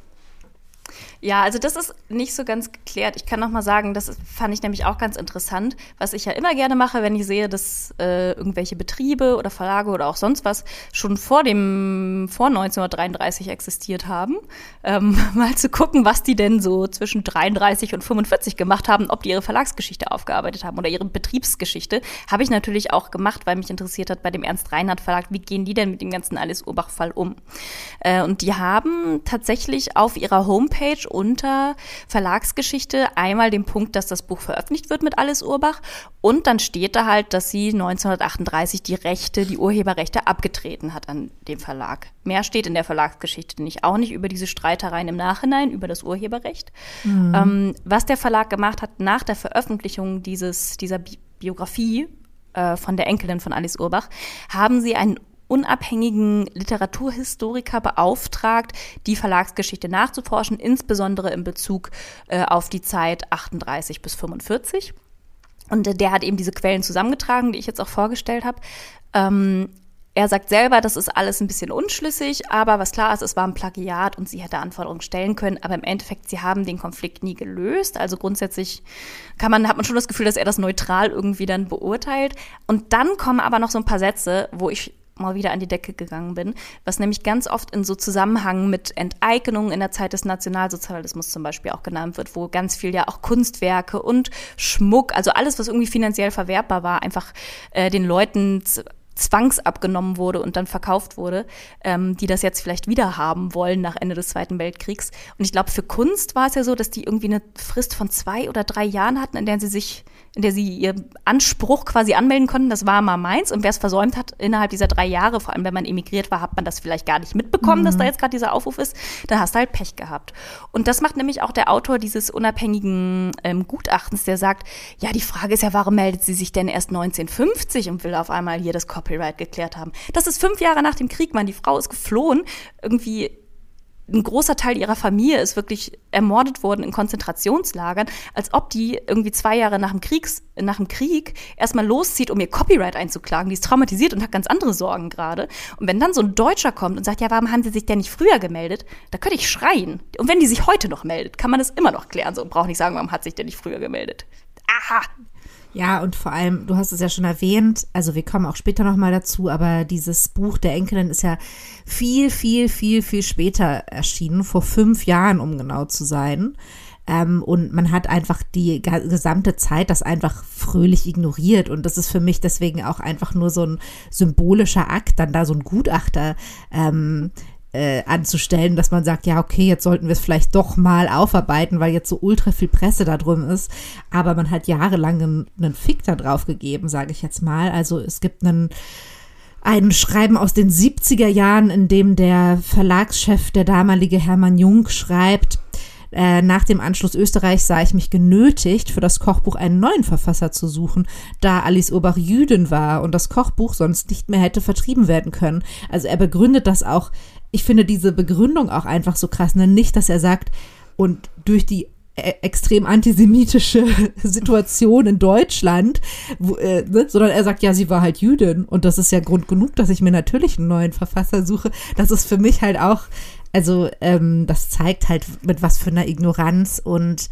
Ja, also das ist nicht so ganz geklärt. Ich kann noch mal sagen, das fand ich nämlich auch ganz interessant, was ich ja immer gerne mache, wenn ich sehe, dass äh, irgendwelche Betriebe oder Verlage oder auch sonst was schon vor dem vor neunzehnhundertdreiunddreißig existiert haben, ähm, mal zu gucken, was die denn so zwischen dreiunddreißig und fünfundvierzig gemacht haben, ob die ihre Verlagsgeschichte aufgearbeitet haben oder ihre Betriebsgeschichte. Habe ich natürlich auch gemacht, weil mich interessiert hat bei dem Ernst-Reinhardt-Verlag, wie gehen die denn mit dem ganzen Alice-Urbach-Fall um? Äh, und die haben tatsächlich auf ihrer Homepage unter Verlagsgeschichte einmal den Punkt, dass das Buch veröffentlicht wird mit Alice Urbach und dann steht da halt, dass sie neunzehnhundertachtunddreißig die Rechte, die Urheberrechte abgetreten hat an dem Verlag. Mehr steht in der Verlagsgeschichte nicht, auch nicht über diese Streitereien im Nachhinein, über das Urheberrecht. Mhm. Ähm, was der Verlag gemacht hat nach der Veröffentlichung dieses, dieser Bi- Biografie äh, von der Enkelin von Alice Urbach, haben sie einen unabhängigen Literaturhistoriker beauftragt, die Verlagsgeschichte nachzuforschen, insbesondere in Bezug äh, auf die Zeit achtunddreißig bis fünfundvierzig. Und äh, der hat eben diese Quellen zusammengetragen, die ich jetzt auch vorgestellt habe. Ähm, er sagt selber, das ist alles ein bisschen unschlüssig, aber was klar ist, es war ein Plagiat und sie hätte Anforderungen stellen können, aber im Endeffekt, sie haben den Konflikt nie gelöst. Also grundsätzlich kann man, hat man schon das Gefühl, dass er das neutral irgendwie dann beurteilt. Und dann kommen aber noch so ein paar Sätze, wo ich mal wieder an die Decke gegangen bin, was nämlich ganz oft in so Zusammenhang mit Enteignungen in der Zeit des Nationalsozialismus zum Beispiel auch genannt wird, wo ganz viel ja auch Kunstwerke und Schmuck, also alles, was irgendwie finanziell verwertbar war, einfach äh, den Leuten z- zwangsabgenommen wurde und dann verkauft wurde, ähm, die das jetzt vielleicht wieder haben wollen nach Ende des Zweiten Weltkriegs. Und ich glaube, für Kunst war es ja so, dass die irgendwie eine Frist von zwei oder drei Jahren hatten, in der sie sich, in der sie ihren Anspruch quasi anmelden konnten. Das war mal meins. Und wer es versäumt hat, innerhalb dieser drei Jahre, vor allem wenn man emigriert war, hat man das vielleicht gar nicht mitbekommen, mhm. dass da jetzt gerade dieser Aufruf ist. Dann hast du halt Pech gehabt. Und das macht nämlich auch der Autor dieses unabhängigen ähm, Gutachtens, der sagt, ja, die Frage ist ja, warum meldet sie sich denn erst neunzehnhundertfünfzig und will auf einmal hier das Copyright geklärt haben. Das ist fünf Jahre nach dem Krieg, Mann. Die Frau ist geflohen. Irgendwie ein großer Teil ihrer Familie ist wirklich ermordet worden in Konzentrationslagern, als ob die irgendwie zwei Jahre nach dem, Kriegs, nach dem Krieg erstmal loszieht, um ihr Copyright einzuklagen. Die ist traumatisiert und hat ganz andere Sorgen gerade. Und wenn dann so ein Deutscher kommt und sagt, ja, warum haben sie sich denn nicht früher gemeldet? Da könnte ich schreien. Und wenn die sich heute noch meldet, kann man das immer noch klären. So, und braucht nicht sagen, warum hat sich denn nicht früher gemeldet? Aha! Ja, und vor allem, du hast es ja schon erwähnt, also wir kommen auch später nochmal dazu, aber dieses Buch der Enkelin ist ja viel, viel, viel, viel später erschienen, vor fünf Jahren, um genau zu sein. Ähm, und man hat einfach die gesamte Zeit das einfach fröhlich ignoriert. Und das ist für mich deswegen auch einfach nur so ein symbolischer Akt, dann da so ein Gutachter ähm, Äh, anzustellen, dass man sagt, ja, okay, jetzt sollten wir es vielleicht doch mal aufarbeiten, weil jetzt so ultra viel Presse da drum ist. Aber man hat jahrelang einen, einen Fick da drauf gegeben, sage ich jetzt mal. Also es gibt einen, ein Schreiben aus den siebziger Jahren, in dem der Verlagschef, der damalige Hermann Jung, schreibt, Äh, nach dem Anschluss Österreichs sah ich mich genötigt, für das Kochbuch einen neuen Verfasser zu suchen, da Alice Urbach Jüdin war und das Kochbuch sonst nicht mehr hätte vertrieben werden können. Also er begründet das auch, ich finde diese Begründung auch einfach so krass, ne? Nicht, dass er sagt, und durch die äh, extrem antisemitische Situation in Deutschland, wo, äh, ne? sondern er sagt, ja, sie war halt Jüdin und das ist ja Grund genug, dass ich mir natürlich einen neuen Verfasser suche. Das ist für mich halt auch, also ähm, das zeigt halt, mit was für einer Ignoranz und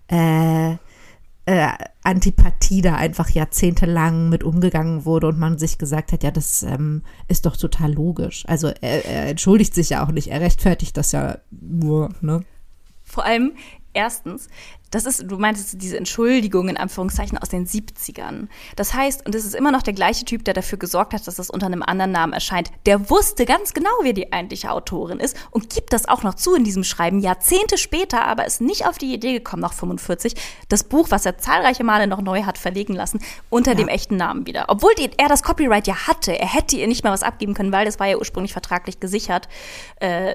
äh, äh, Antipathie da einfach jahrzehntelang mit umgegangen wurde und man sich gesagt hat, ja, das ähm, ist doch total logisch. Also er, er entschuldigt sich ja auch nicht, er rechtfertigt das ja nur, ne? Vor allem, erstens, das ist, du meintest diese Entschuldigung in Anführungszeichen aus den siebzigern. Das heißt, und es ist immer noch der gleiche Typ, der dafür gesorgt hat, dass das unter einem anderen Namen erscheint. Der wusste ganz genau, wer die eigentliche Autorin ist und gibt das auch noch zu in diesem Schreiben, Jahrzehnte später, aber ist nicht auf die Idee gekommen, nach fünfundvierzig, das Buch, was er zahlreiche Male noch neu hat verlegen lassen, unter ja. dem echten Namen wieder. Obwohl die, er das Copyright ja hatte, er hätte ihr nicht mal was abgeben können, weil das war ja ursprünglich vertraglich gesichert, äh,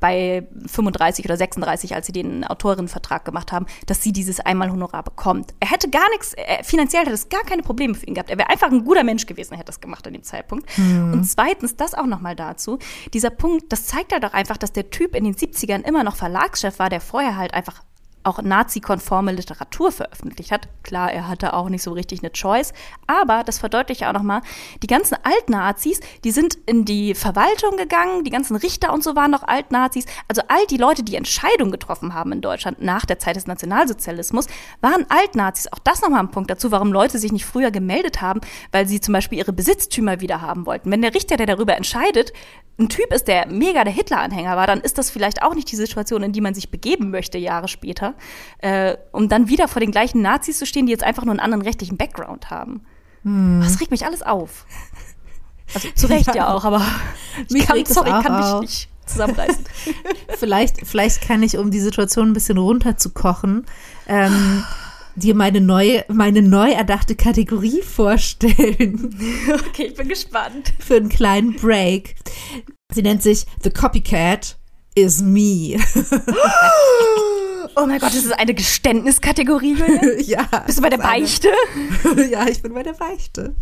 bei fünfunddreißig oder sechsunddreißig, als sie den Autorinnenvertrag gemacht haben, dass sie dieses Einmalhonorar bekommt. Er hätte gar nichts, äh, finanziell hätte es gar keine Probleme für ihn gehabt. Er wäre einfach ein guter Mensch gewesen, er hätte das gemacht an dem Zeitpunkt. Mhm. Und zweitens, das auch nochmal dazu, dieser Punkt, das zeigt halt auch einfach, dass der Typ in den siebzigern immer noch Verlagschef war, der vorher halt einfach auch nazi-konforme Literatur veröffentlicht hat. Klar, er hatte auch nicht so richtig eine Choice, aber das verdeutlicht ja auch nochmal, die ganzen Altnazis, die sind in die Verwaltung gegangen, die ganzen Richter und so waren noch Altnazis. Also all die Leute, die Entscheidungen getroffen haben in Deutschland nach der Zeit des Nationalsozialismus, waren Altnazis. Auch das nochmal ein Punkt dazu, warum Leute sich nicht früher gemeldet haben, weil sie zum Beispiel ihre Besitztümer wieder haben wollten. Wenn der Richter, der darüber entscheidet, ein Typ ist, der mega der Hitler-Anhänger war, dann ist das vielleicht auch nicht die Situation, in die man sich begeben möchte, Jahre später, äh, um dann wieder vor den gleichen Nazis zu stehen, die jetzt einfach nur einen anderen rechtlichen Background haben. Hm. Das regt mich alles auf. Also zu Recht ja, ja auch, aber ich kann, sorry, ich kann mich nicht zusammenreißen. vielleicht, vielleicht kann ich, um die Situation ein bisschen runterzukochen, ähm, dir meine neue, meine neu erdachte Kategorie vorstellen. Okay, ich bin gespannt. Für einen kleinen Break. Sie nennt sich The Copycat is Me. Oh mein Gott, das ist eine Geständniskategorie, Julia? Ja. Bist du bei der Beichte? Eine, ja, ich bin bei der Beichte.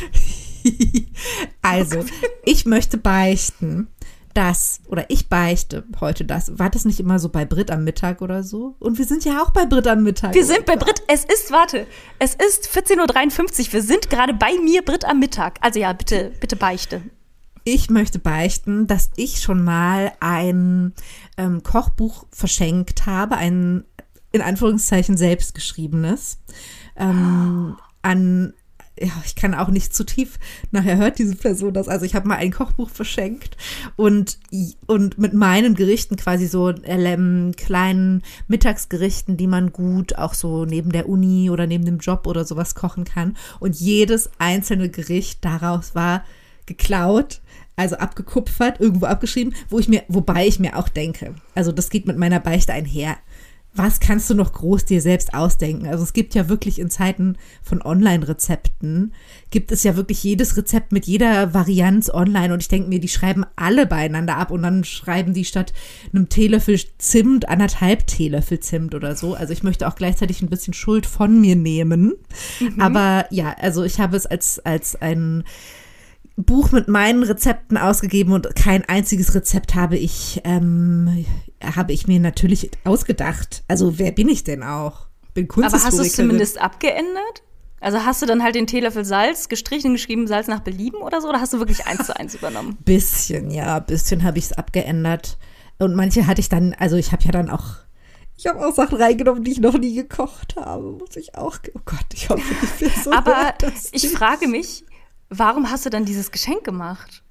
Also, ich möchte beichten, dass, oder ich beichte heute das. War das nicht immer so bei Brit am Mittag oder so? Und wir sind ja auch bei Brit am Mittag. Wir sind bei Brit, es ist, warte, es ist vierzehn Uhr dreiundfünfzig, wir sind gerade bei mir, Brit am Mittag. Also ja, bitte, bitte beichte. Ich möchte beichten, dass ich schon mal ein ähm, Kochbuch verschenkt habe, ein in Anführungszeichen selbstgeschriebenes, ähm, oh. an, ja, ich kann auch nicht zu tief, nachher hört diese Person das, also ich habe mal ein Kochbuch verschenkt und, und mit meinen Gerichten quasi so ähm, kleinen Mittagsgerichten, die man gut auch so neben der Uni oder neben dem Job oder sowas kochen kann, und jedes einzelne Gericht daraus war geklaut, also abgekupfert, irgendwo abgeschrieben, wo ich mir, wobei ich mir auch denke, also das geht mit meiner Beichte einher. Was kannst du noch groß dir selbst ausdenken? Also es gibt ja wirklich in Zeiten von Online-Rezepten, gibt es ja wirklich jedes Rezept mit jeder Varianz online, und ich denke mir, die schreiben alle beieinander ab und dann schreiben die statt einem Teelöffel Zimt anderthalb Teelöffel Zimt oder so. Also ich möchte auch gleichzeitig ein bisschen Schuld von mir nehmen. Mhm. Aber ja, also ich habe es als, als ein Buch mit meinen Rezepten ausgegeben und kein einziges Rezept habe ich, ähm, habe ich mir natürlich ausgedacht. Also wer bin ich denn auch? Bin Kunsthistorikerin. Aber hast du es zumindest abgeändert? Also hast du dann halt den Teelöffel Salz gestrichen, geschrieben, Salz nach Belieben oder so? Oder hast du wirklich eins zu eins übernommen? Bisschen, ja, bisschen habe ich es abgeändert. Und manche hatte ich dann, also ich habe ja dann auch, ich habe auch Sachen reingenommen, die ich noch nie gekocht habe. Muss ich auch, oh Gott, ich hoffe, ich bin so. Aber ich frage mich, warum hast du dann dieses Geschenk gemacht?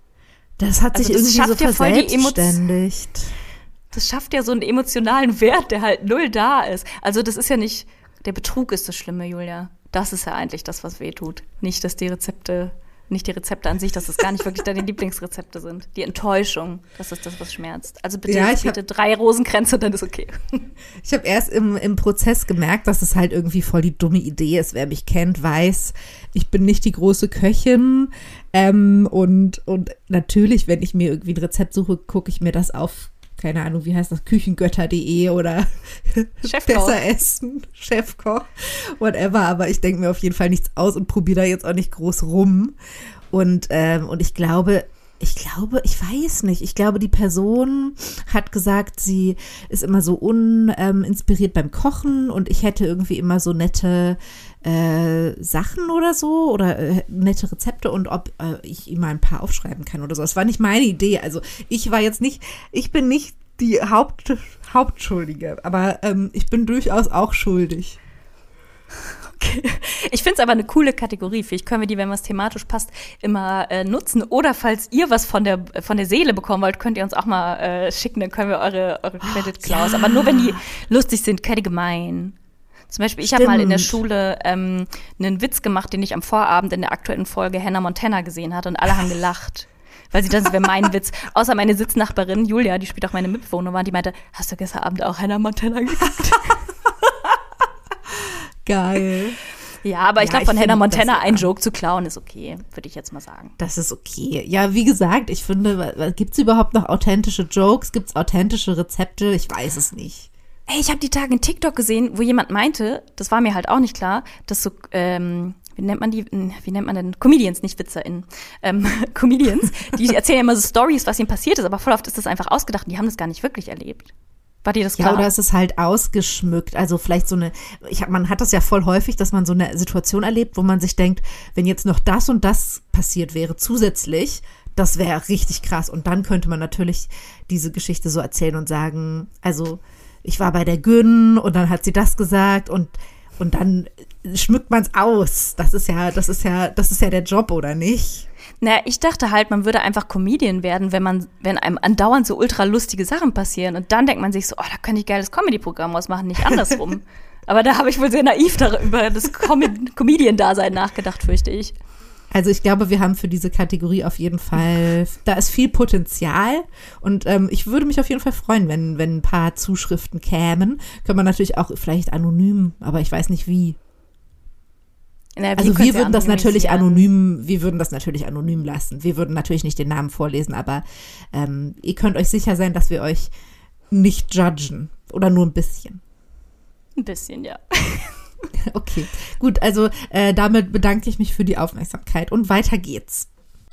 Das hat sich also das irgendwie so ja verselbstständigt. Das schafft ja so einen emotionalen Wert, der halt null da ist. Also das ist ja nicht, der Betrug ist das Schlimme, Julia. Das ist ja eigentlich das, was weh tut. Nicht, dass die Rezepte, nicht die Rezepte an sich, dass es gar nicht wirklich deine Lieblingsrezepte sind. Die Enttäuschung, das ist das, was schmerzt. Also bitte, ja, ich bitte hab, drei Rosenkränze, dann ist okay. Ich habe erst im, im Prozess gemerkt, dass es halt irgendwie voll die dumme Idee ist. Wer mich kennt, weiß, ich bin nicht die große Köchin. Ähm, und, und natürlich, wenn ich mir irgendwie ein Rezept suche, gucke ich mir das auf, keine Ahnung, wie heißt das, küchengötter punkt de oder besser essen, Chefkoch, whatever. Aber ich denke mir auf jeden Fall nichts aus und probiere da jetzt auch nicht groß rum. Und, ähm, und ich glaube, ich glaube, ich weiß nicht, ich glaube, die Person hat gesagt, sie ist immer so uninspiriert beim Kochen und ich hätte irgendwie immer so nette äh, Sachen oder so oder äh, nette Rezepte und ob äh, ich ihm mal ein paar aufschreiben kann oder so. Das war nicht meine Idee. Also ich war jetzt nicht, ich bin nicht die Haupt, Hauptschuldige, aber ähm, ich bin durchaus auch schuldig. Okay. Ich finde es aber eine coole Kategorie. Vielleicht können wir die, wenn was thematisch passt, immer äh, nutzen. Oder falls ihr was von der von der Seele bekommen wollt, könnt ihr uns auch mal äh, schicken, dann können wir eure, eure Credit Klaus. Oh, ja. Aber nur, wenn die lustig sind, keine gemein. Zum Beispiel, ich habe mal in der Schule ähm, einen Witz gemacht, den ich am Vorabend in der aktuellen Folge Hannah Montana gesehen hatte und alle haben gelacht. Weil sie dachten, das wäre mein Witz. Außer meine Sitznachbarin Julia, die spielt auch meine Mitbewohnerin, die meinte, hast du gestern Abend auch Hannah Montana geguckt? Geil. Ja, aber ich Ja, glaube, ich von Hannah finde, Montana das- einen Joke zu klauen ist okay, würde ich jetzt mal sagen. Das ist okay. Ja, wie gesagt, ich finde, gibt es überhaupt noch authentische Jokes? Gibt es authentische Rezepte? Ich weiß es nicht. Ey, ich habe die Tage einen TikTok gesehen, wo jemand meinte, das war mir halt auch nicht klar, dass so, ähm, wie nennt man die, wie nennt man denn? Comedians, nicht WitzerInnen. Ähm, Comedians, die erzählen ja immer so Stories, was ihnen passiert ist, aber voll oft ist das einfach ausgedacht und die haben das gar nicht wirklich erlebt. War dir das klar? Ja, oder es ist halt ausgeschmückt. Also vielleicht so eine, ich hab, man hat das ja voll häufig, dass man so eine Situation erlebt, wo man sich denkt, wenn jetzt noch das und das passiert wäre zusätzlich, das wäre richtig krass. Und dann könnte man natürlich diese Geschichte so erzählen und sagen, also ich war bei der Gün und dann hat sie das gesagt und und dann schmückt man es aus. Das ist ja, das ist ja, das ist ja der Job, oder nicht? Naja, ich dachte halt, man würde einfach Comedian werden, wenn man, wenn einem andauernd so ultra lustige Sachen passieren. Und dann denkt man sich so, oh, da könnte ich geiles Comedy-Programm ausmachen, nicht andersrum. Aber da habe ich wohl sehr naiv darüber das Com- Comedian-Dasein nachgedacht, fürchte ich. Also ich glaube, wir haben für diese Kategorie auf jeden Fall, da ist viel Potenzial und ähm, ich würde mich auf jeden Fall freuen, wenn, wenn ein paar Zuschriften kämen. Können wir natürlich auch vielleicht anonym, aber ich weiß nicht wie. Na, Also wir könnt's ja würden das natürlich anonymisieren. anonym, wir würden das natürlich anonym lassen. Wir würden natürlich nicht den Namen vorlesen, aber ähm, ihr könnt euch sicher sein, dass wir euch nicht judgen oder nur ein bisschen. Ein bisschen, ja. Okay, gut, also äh, damit bedanke ich mich für die Aufmerksamkeit und weiter geht's.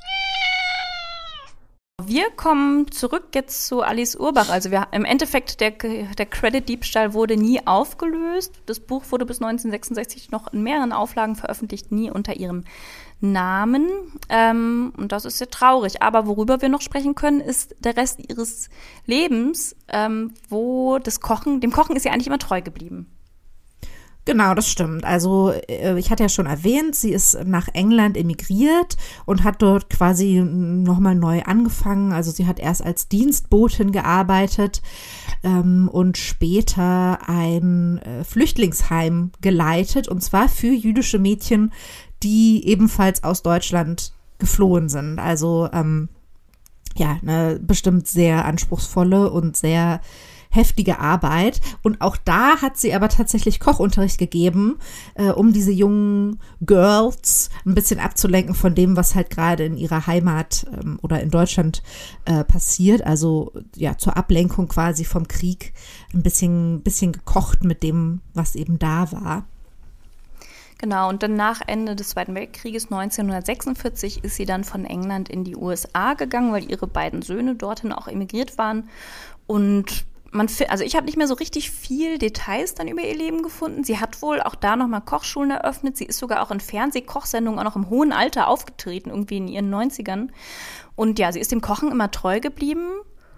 Wir kommen zurück jetzt zu Alice Urbach. Also wir, im Endeffekt, der, der Credit-Diebstahl wurde nie aufgelöst. Das Buch wurde bis neunzehnhundertsechsundsechzig noch in mehreren Auflagen veröffentlicht, nie unter ihrem Namen. Ähm, und das ist sehr traurig. Aber worüber wir noch sprechen können, ist der Rest ihres Lebens, ähm, wo das Kochen, dem Kochen ist sie eigentlich immer treu geblieben. Genau, das stimmt. Also ich hatte ja schon erwähnt, sie ist nach England emigriert und hat dort quasi nochmal neu angefangen. Also sie hat erst als Dienstbotin gearbeitet ähm, und später ein äh, Flüchtlingsheim geleitet, und zwar für jüdische Mädchen, die ebenfalls aus Deutschland geflohen sind. Also ähm, ja, eine bestimmt sehr anspruchsvolle und sehr heftige Arbeit. Und auch da hat sie aber tatsächlich Kochunterricht gegeben, äh, um diese jungen Girls ein bisschen abzulenken von dem, was halt gerade in ihrer Heimat ähm, oder in Deutschland äh, passiert. Also ja, zur Ablenkung quasi vom Krieg ein bisschen, bisschen gekocht mit dem, was eben da war. Genau, und dann nach Ende des Zweiten Weltkrieges neunzehnhundertsechsundvierzig ist sie dann von England in die U S A gegangen, weil ihre beiden Söhne dorthin auch emigriert waren. Und man, also ich habe nicht mehr so richtig viel Details dann über ihr Leben gefunden. Sie hat wohl auch da nochmal Kochschulen eröffnet. Sie ist sogar auch in Fernsehkochsendungen auch noch im hohen Alter aufgetreten, irgendwie in ihren neunzigern. Und ja, sie ist dem Kochen immer treu geblieben.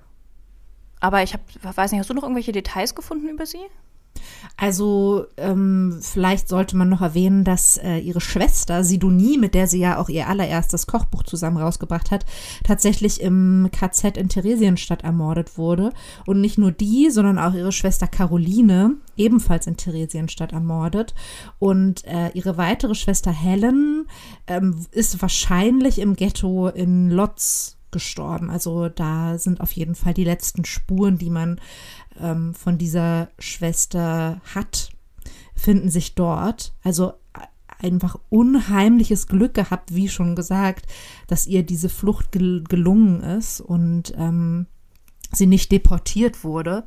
Aber ich hab, weiß nicht, hast du noch irgendwelche Details gefunden über sie? Also ähm, vielleicht sollte man noch erwähnen, dass äh, ihre Schwester Sidonie, mit der sie ja auch ihr allererstes Kochbuch zusammen rausgebracht hat, tatsächlich im K Z in Theresienstadt ermordet wurde. Und nicht nur die, sondern auch ihre Schwester Caroline, ebenfalls in Theresienstadt ermordet. Und äh, ihre weitere Schwester Helen ähm, ist wahrscheinlich im Ghetto in Lodz gestorben. Also da sind auf jeden Fall die letzten Spuren, die man ähm, von dieser Schwester hat, finden sich dort. Also einfach unheimliches Glück gehabt, wie schon gesagt, dass ihr diese Flucht gel- gelungen ist und ähm, sie nicht deportiert wurde.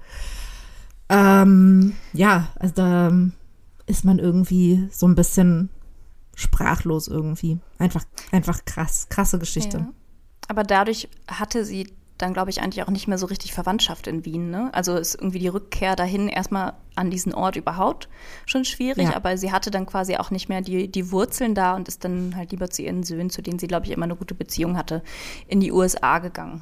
Ähm, ja, also da ist man irgendwie so ein bisschen sprachlos irgendwie. Einfach, einfach krass, krasse Geschichte. Ja. Aber dadurch hatte sie dann, glaube ich, eigentlich auch nicht mehr so richtig Verwandtschaft in Wien, ne? Also ist irgendwie die Rückkehr dahin erstmal an diesen Ort überhaupt schon schwierig, Ja. aber sie hatte dann quasi auch nicht mehr die, die Wurzeln da und ist dann halt lieber zu ihren Söhnen, zu denen sie, glaube ich, immer eine gute Beziehung hatte, in die U S A gegangen.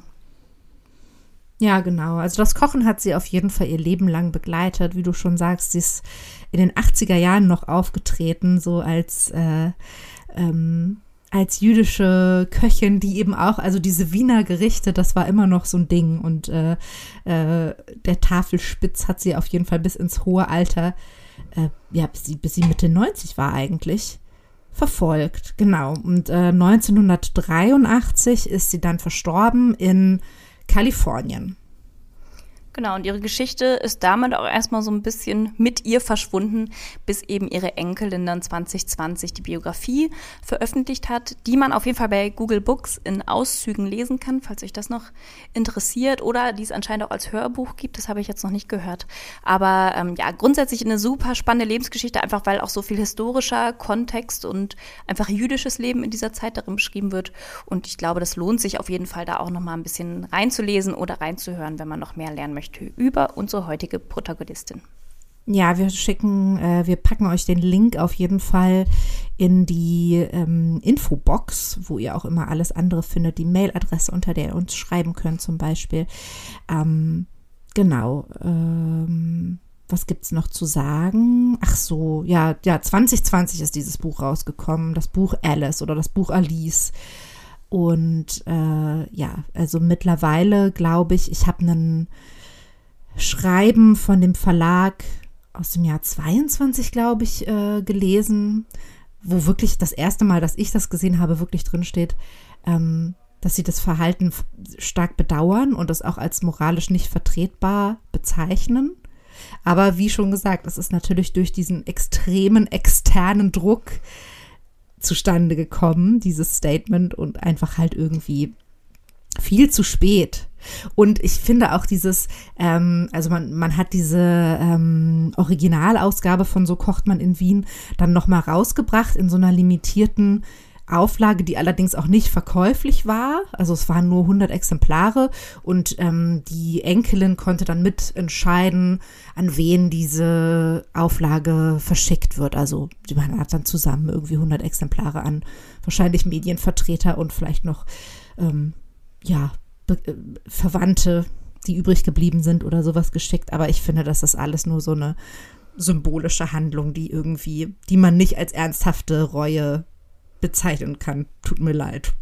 Ja, genau. Also das Kochen hat sie auf jeden Fall ihr Leben lang begleitet. Wie du schon sagst, sie ist in den achtziger Jahren noch aufgetreten, so als äh, ähm, als jüdische Köchin, die eben auch, also diese Wiener Gerichte, das war immer noch so ein Ding. Und äh, äh, der Tafelspitz hat sie auf jeden Fall bis ins hohe Alter, äh, ja, bis sie, bis sie Mitte neunzig war eigentlich, verfolgt. Genau. Und äh, neunzehnhundertdreiundachtzig ist sie dann verstorben in Kalifornien. Genau, und ihre Geschichte ist damit auch erstmal so ein bisschen mit ihr verschwunden, bis eben ihre Enkelin dann zwanzig zwanzig die Biografie veröffentlicht hat, die man auf jeden Fall bei Google Books in Auszügen lesen kann, falls euch das noch interessiert, oder die es anscheinend auch als Hörbuch gibt, das habe ich jetzt noch nicht gehört. Aber ähm, ja, grundsätzlich eine super spannende Lebensgeschichte, einfach weil auch so viel historischer Kontext und einfach jüdisches Leben in dieser Zeit darin beschrieben wird. Und ich glaube, das lohnt sich auf jeden Fall, da auch noch mal ein bisschen reinzulesen oder reinzuhören, wenn man noch mehr lernen möchte über unsere heutige Protagonistin. Ja, wir schicken, äh, wir packen euch den Link auf jeden Fall in die ähm, Infobox, wo ihr auch immer alles andere findet, die Mailadresse, unter der ihr uns schreiben könnt zum Beispiel. Ähm, genau, ähm, was gibt's noch zu sagen? Ach so, ja, ja, zwanzig zwanzig ist dieses Buch rausgekommen, das Buch Alice oder das Buch Alice. Und äh, ja, also mittlerweile glaube ich, ich habe einen Schreiben von dem Verlag aus dem Jahr zweiundzwanzig, glaube ich, äh, gelesen, wo wirklich das erste Mal, dass ich das gesehen habe, wirklich drin steht, ähm, dass sie das Verhalten f- stark bedauern und es auch als moralisch nicht vertretbar bezeichnen. Aber wie schon gesagt, es ist natürlich durch diesen extremen externen Druck zustande gekommen, dieses Statement, und einfach halt irgendwie viel zu spät. Und ich finde auch dieses, ähm, also man, man hat diese ähm, Originalausgabe von So kocht man in Wien dann nochmal rausgebracht in so einer limitierten Auflage, die allerdings auch nicht verkäuflich war. Also es waren nur hundert Exemplare und ähm, die Enkelin konnte dann mitentscheiden, an wen diese Auflage verschickt wird. Also man hat dann zusammen irgendwie hundert Exemplare an wahrscheinlich Medienvertreter und vielleicht noch ähm, ja, Be- äh, Verwandte, die übrig geblieben sind oder sowas geschickt. Aber ich finde, das ist alles nur so eine symbolische Handlung, die irgendwie, die man nicht als ernsthafte Reue bezeichnen kann. Tut mir leid.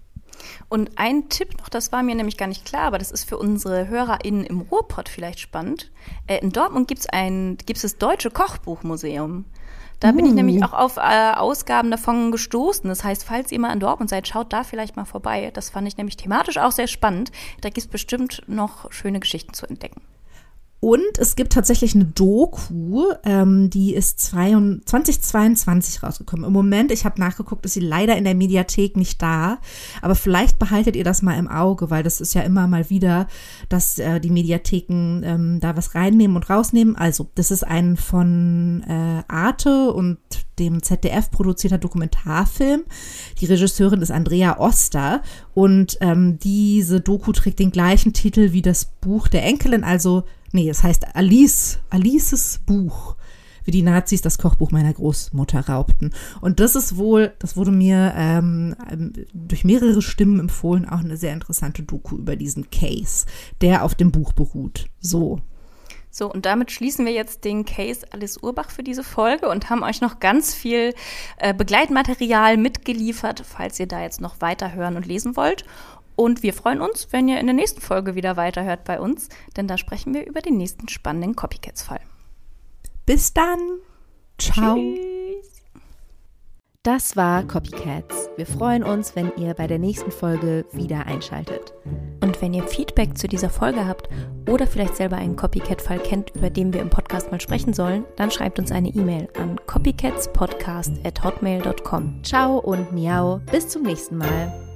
Und ein Tipp noch, das war mir nämlich gar nicht klar, aber das ist für unsere HörerInnen im Ruhrpott vielleicht spannend. Äh, in Dortmund gibt's ein, gibt's das Deutsche Kochbuchmuseum. Da bin ich nämlich auch auf äh, Ausgaben davon gestoßen. Das heißt, falls ihr mal in Dortmund seid, schaut da vielleicht mal vorbei. Das fand ich nämlich thematisch auch sehr spannend. Da gibt es bestimmt noch schöne Geschichten zu entdecken. Und es gibt tatsächlich eine Doku, ähm, die ist zwanzig zweiundzwanzig rausgekommen. Im Moment, ich habe nachgeguckt, ist sie leider in der Mediathek nicht da. Aber vielleicht behaltet ihr das mal im Auge, weil das ist ja immer mal wieder, dass äh, die Mediatheken ähm, da was reinnehmen und rausnehmen. Also, das ist ein von äh, Arte und dem Z D F produzierter Dokumentarfilm. Die Regisseurin ist Andrea Oster und ähm, diese Doku trägt den gleichen Titel wie das Buch der Enkelin, also nee, es heißt Alice, Alices Buch, wie die Nazis das Kochbuch meiner Großmutter raubten. Und das ist wohl, das wurde mir ähm, durch mehrere Stimmen empfohlen, auch eine sehr interessante Doku über diesen Case, der auf dem Buch beruht. So. So, und damit schließen wir jetzt den Case Alice Urbach für diese Folge und haben euch noch ganz viel äh, Begleitmaterial mitgeliefert, falls ihr da jetzt noch weiter hören und lesen wollt. Und wir freuen uns, wenn ihr in der nächsten Folge wieder weiterhört bei uns, denn da sprechen wir über den nächsten spannenden Copycats-Fall. Bis dann. Ciao. Tschüss. Das war Copycats. Wir freuen uns, wenn ihr bei der nächsten Folge wieder einschaltet. Und wenn ihr Feedback zu dieser Folge habt oder vielleicht selber einen Copycat-Fall kennt, über den wir im Podcast mal sprechen sollen, dann schreibt uns eine E-Mail an copycatspodcast at hotmail dot com. Ciao und miau. Bis zum nächsten Mal.